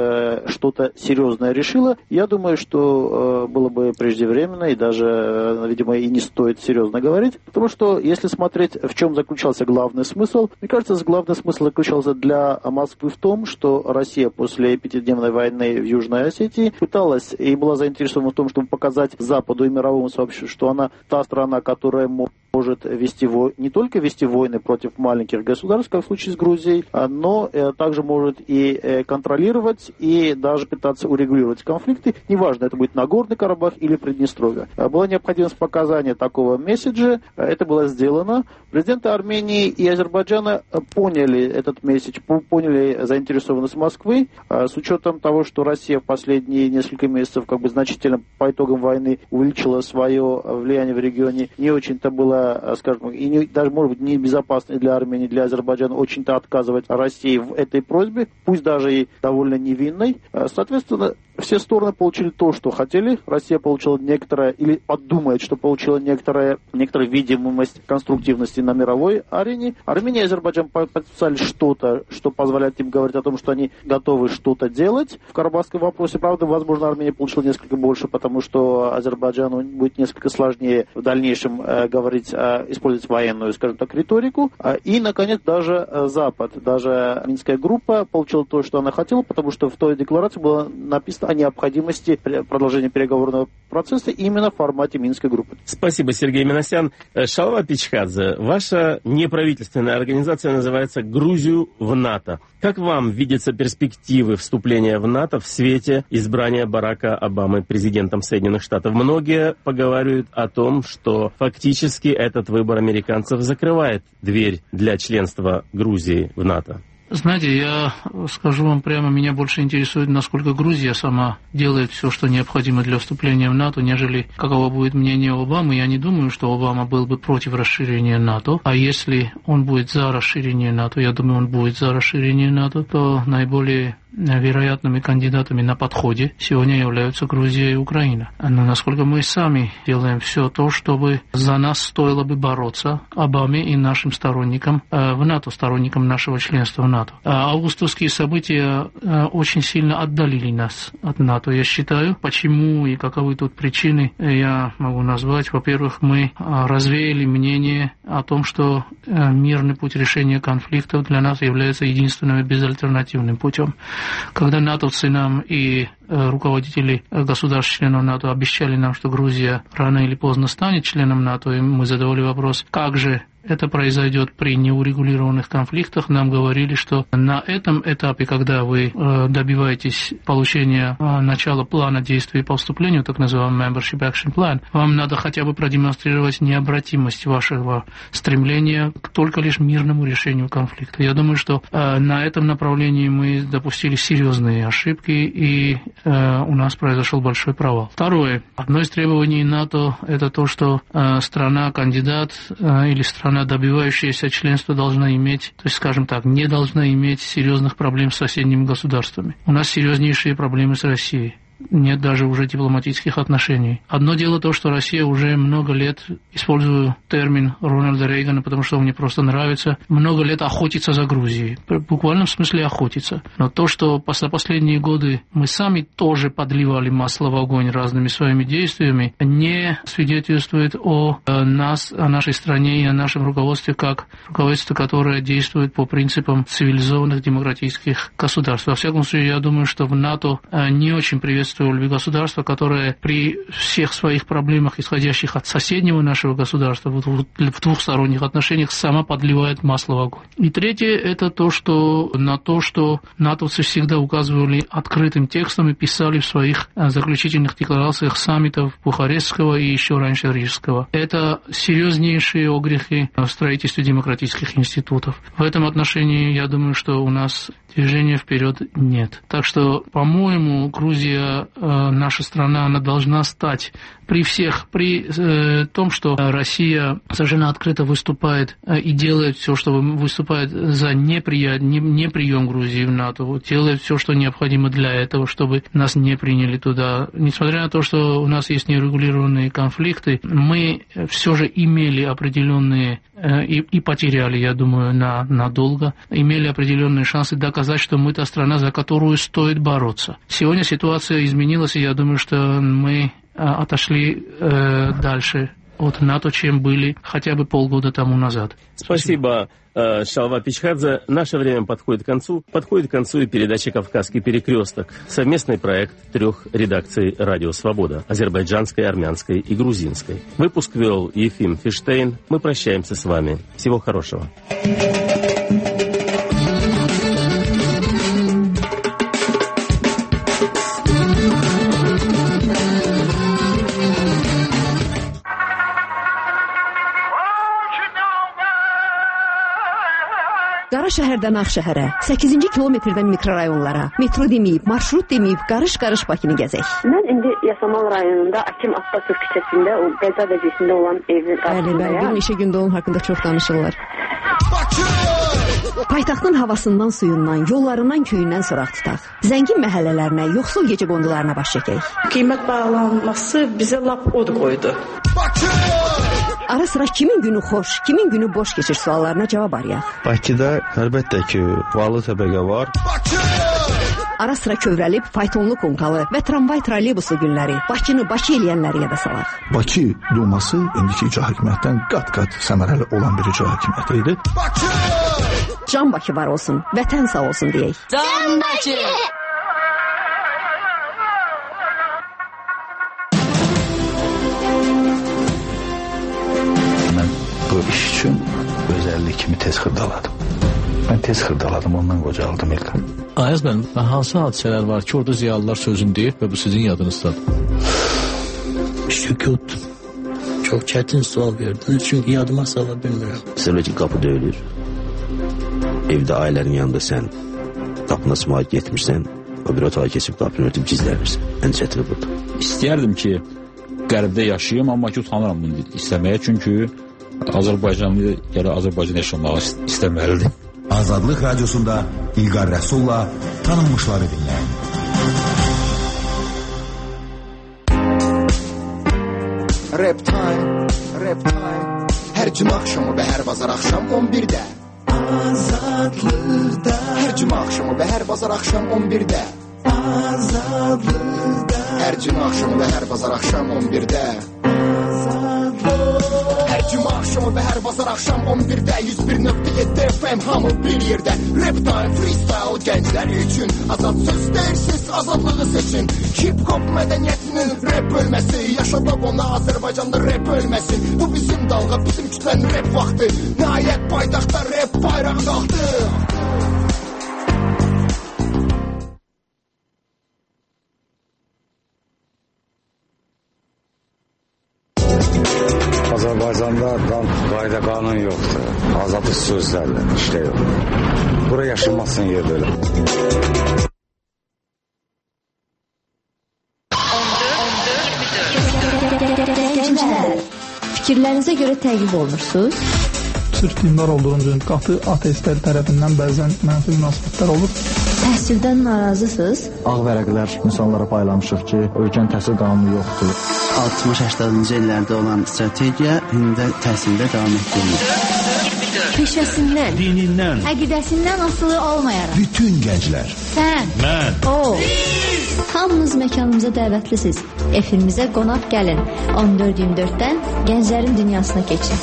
что-то серьезное решила, я думаю, что было бы преждевременно и даже, видимо, и не стоит серьезно говорить, потому что если смотреть, в чем заключался главный смысл, мне кажется, главный смысл заключался для Москвы в том, что Россия после 5-дневной войны в Южной Осетии пыталась и была заинтересована в том, чтобы показать Западу и мировому сообществу, что она та страна, которая может не только вести войны против маленьких государств, как в случае с Грузией, но также может и контролировать, и даже пытаться урегулировать конфликты. Неважно, это будет Нагорный Карабах или Приднестровье. Была необходимость показания такого месседжа. Это было сделано. Президенты Армении и Азербайджана поняли этот месседж, поняли заинтересованность Москвы. С учетом того, что Россия в последние несколько месяцев значительно по итогам войны увеличила свое влияние в регионе, не очень-то было, скажем, и даже, может быть, небезопасно для Армении, для Азербайджана очень-то отказывать России в этой просьбе, пусть даже и довольно невинной. Соответственно, все стороны получили то, что хотели. Россия получила некоторое, или подумает, что получила некоторую видимость конструктивности на мировой арене. Армения и Азербайджан подписали что-то, что позволяет им говорить о том, что они готовы что-то делать. В карабахском вопросе, правда, возможно, Армения получила несколько больше, потому что Азербайджану будет несколько сложнее в дальнейшем использовать военную, скажем так, риторику. И, наконец, даже Запад, даже Минская группа получила то, что она хотела, потому что в той декларации было написано о необходимости продолжения переговорного процесса именно в формате Минской группы. Спасибо, Сергей Минасян. Шалват Пичхадзе, ваша неправительственная организация называется «Грузию в НАТО». Как вам видятся перспективы вступления в НАТО в свете избрания Барака Обамы президентом Соединенных Штатов? Многие поговаривают о том, что фактически этот выбор американцев закрывает дверь для членства Грузии в НАТО. Знаете, я скажу вам прямо, меня больше интересует, насколько Грузия сама делает все, что необходимо для вступления в НАТО, нежели каково будет мнение Обамы. Я не думаю, что Обама был бы против расширения НАТО. А если он будет за расширение НАТО, я думаю, он будет за расширение НАТО, то наиболее вероятными кандидатами на подходе сегодня являются Грузия и Украина. Но насколько мы сами делаем все то, чтобы за нас стоило бы бороться Обаме и нашим сторонникам в НАТО, сторонникам нашего членства в НАТО. Августовские события очень сильно отдалили нас от НАТО, я считаю. Почему и каковы тут причины, я могу назвать. Во-первых, мы развеяли мнение о том, что мирный путь решения конфликтов для нас является единственным и безальтернативным путем. Когда натовцы нам и руководители государств-членов НАТО обещали нам, что Грузия рано или поздно станет членом НАТО, и мы задавали вопрос, как же это произойдет при неурегулированных конфликтах, нам говорили, что на этом этапе, когда вы добиваетесь получения начала плана действий по вступлению, так называемый Membership Action Plan, вам надо хотя бы продемонстрировать необратимость вашего стремления к только лишь мирному решению конфликта. Я думаю, что на этом направлении мы допустили серьезные ошибки, и у нас произошел большой провал. Второе. Одно из требований НАТО – это то, что страна-кандидат или страна, добивающаяся членства, должна иметь, то есть, скажем так, не должна иметь серьезных проблем с соседними государствами. У нас серьезнейшие проблемы с Россией. Нет даже уже дипломатических отношений. Одно дело то, что Россия уже много лет, использую термин Рональда Рейгана, потому что он мне просто нравится, много лет охотится за Грузией. В буквальном смысле охотится. Но то, что за последние годы мы сами тоже подливали масло в огонь разными своими действиями, не свидетельствует о нас, о нашей стране и о нашем руководстве, как руководство, которое действует по принципам цивилизованных демократических государств. Во всяком случае, я думаю, что в НАТО не очень приветствуют государства, которое при всех своих проблемах, исходящих от соседнего нашего государства, в двухсторонних отношениях, сама подливает масло в огонь. И третье, это то, что натовцы всегда указывали открытым текстом и писали в своих заключительных декларациях саммитов Бухарестского и еще раньше Рижского. Это серьезнейшие огрехи в строительстве демократических институтов. В этом отношении, я думаю, что у нас движения вперед нет. Так что, по-моему, Грузия, наша страна, она должна стать при том, что Россия совершенно открыто выступает и делает все, что выступает за неприем Грузии в НАТО, делает все, что необходимо для этого, чтобы нас не приняли туда. Несмотря на то, что у нас есть нерегулированные конфликты, мы все же имели определенные и потеряли, я думаю, надолго, имели определенные шансы доказать, что мы та страна, за которую стоит бороться. Сегодня ситуация изменилась, и я думаю, что мы отошли дальше от НАТО, чем были хотя бы полгода тому назад. Спасибо, Шалва Пичхадзе. Наше время подходит к концу. Подходит к концу и передача «Кавказский перекресток». Совместный проект 3 редакций «Радио Свобода» – азербайджанской, армянской и грузинской. Выпуск вел Ефим Фиштейн. Мы прощаемся с вами. Всего хорошего. Qara şəhərdən Ağşəhərə, 8-ci kilometrdən mikrorayonlara, metro deməyib, marşrut deməyib, qarış-qarış Bakını gəzək. Mən indi Yasamal rayonunda Akim Abbasov küçəsində, o qəza vəziyyətində olan evin qarşısındayım. Bəli, bir neçə gündə onun haqqında çox danışırlar. Paytaxtın havasından, suyundan, yollarından, köyündən soraq tutaq. Zəngin məhəllələrinə, yoxsul gecəqondularına baş çəkək. Qiymət bağlanması bizə lap od qoydu. Ara sıra kimin günü xoş, kimin günü boş keçir suallarına cavab arayaq. Bakıda əlbəttə ki, varlı təbəqə var. Ara sıra kövrəlib faytonlu konkalı və tramvay troleybusu günləri Bakını Bakı eləyənləri yada salaq. Bakı Duması indiki icra hakimiyyətdən qat-qat səmərəli olan bir icra hakimiyyəti idi. Can Bakı var olsun, vətən sağ olsun deyək. Can Bakı! Bu iş üçün özəllikimi tez xırdaladım. Mən tez xırdaladım, ondan qocaldım İlkan. Ayaz bənim, hansı hadisələr var ki, orada ziyalılar sözünü deyir və bu sizin yadınızdadır? Sükut. Çox çətin sual verdiniz, çünki yadıma sala bilmirəm. Məsələn ki, qapı döyülür. Evdə ailənin yanında sən qapına sımaya getmirsən, o bir otağa keçib qapını örtüb gizlənirsən. Ən çətini burada. İstəyərdim ki, qərbdə yaşayım, amma ki, utanıram bunu istəməyə, çünki Azərbaycanlı, yəni Azərbaycan yaşamağı istəməlidir. Azadlıq Radiosunda İlqar Rəsulla tanınmışları dinləyin. Rap time, rap time. Hər cümə axşamı və hər bazar axşam 11-də. Azadlıqda. Hər cümə axşamı və hər bazar axşam 11-də. Azadlıqda. Hər cümə axşamı və hər bazar axşam 11-də. Hər cümə axşamı və hər bazar axşam 11-də 101.7 FM hamı bir yerdə. Rap time, freestyle gənclər üçün. Azad söz deyirsiz, azadlığı seçin. Hip-hop mədəniyyətinin rap bölməsi. Yaşadaq ona Azərbaycanda rap ölməsin. Bu bizim dalğa, bizim kütlənin rap vaxtı. Nəhayət paytaxtda rap bayrağı qalxdı. Azərbaycanda qayda qanun yoxdur. Azadlıq sözlərlə işte yox. Bura yaşanmasın yer belə. Fikirlərinizə görə təqib olunursunuz? Sırf dindar olduğunuz qatı ateistlər tərəfindən bəzən mənfi münasibətlər olur. Təhsildən narazısınız? Ağ vərəqlər insanlara paylamışıq ki, ölkənin təhsil qanunu yoxdur. 60-80-ci illərdə olan strategiya indi təhsildə davam etdirilir. Peşəsindən, dinindən, əqidəsindən asılı olmayaraq. Bütün gənclər. Sən, mən, o. Hamınız məkanımıza dəvətlisiniz. Efimizə qonaq gəlin. 14-24-dən gənclərin dünyasına keçin.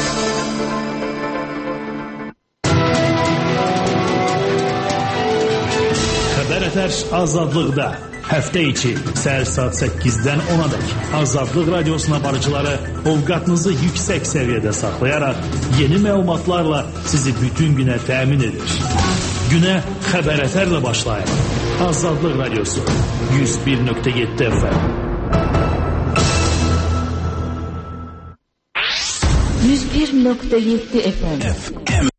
Xəbər Ətər Azadlıqda. Həftə içi səhər saat 8-dən 10-a dək Azadlıq Radiosuna barıcıları ovqatınızı yüksək səviyyədə saxlayaraq yeni məlumatlarla sizi bütün günə təmin edir. Günə Xəbər Ətərlə başlayın. Azadlıq Radiosu 101.7 FM 101.7 FM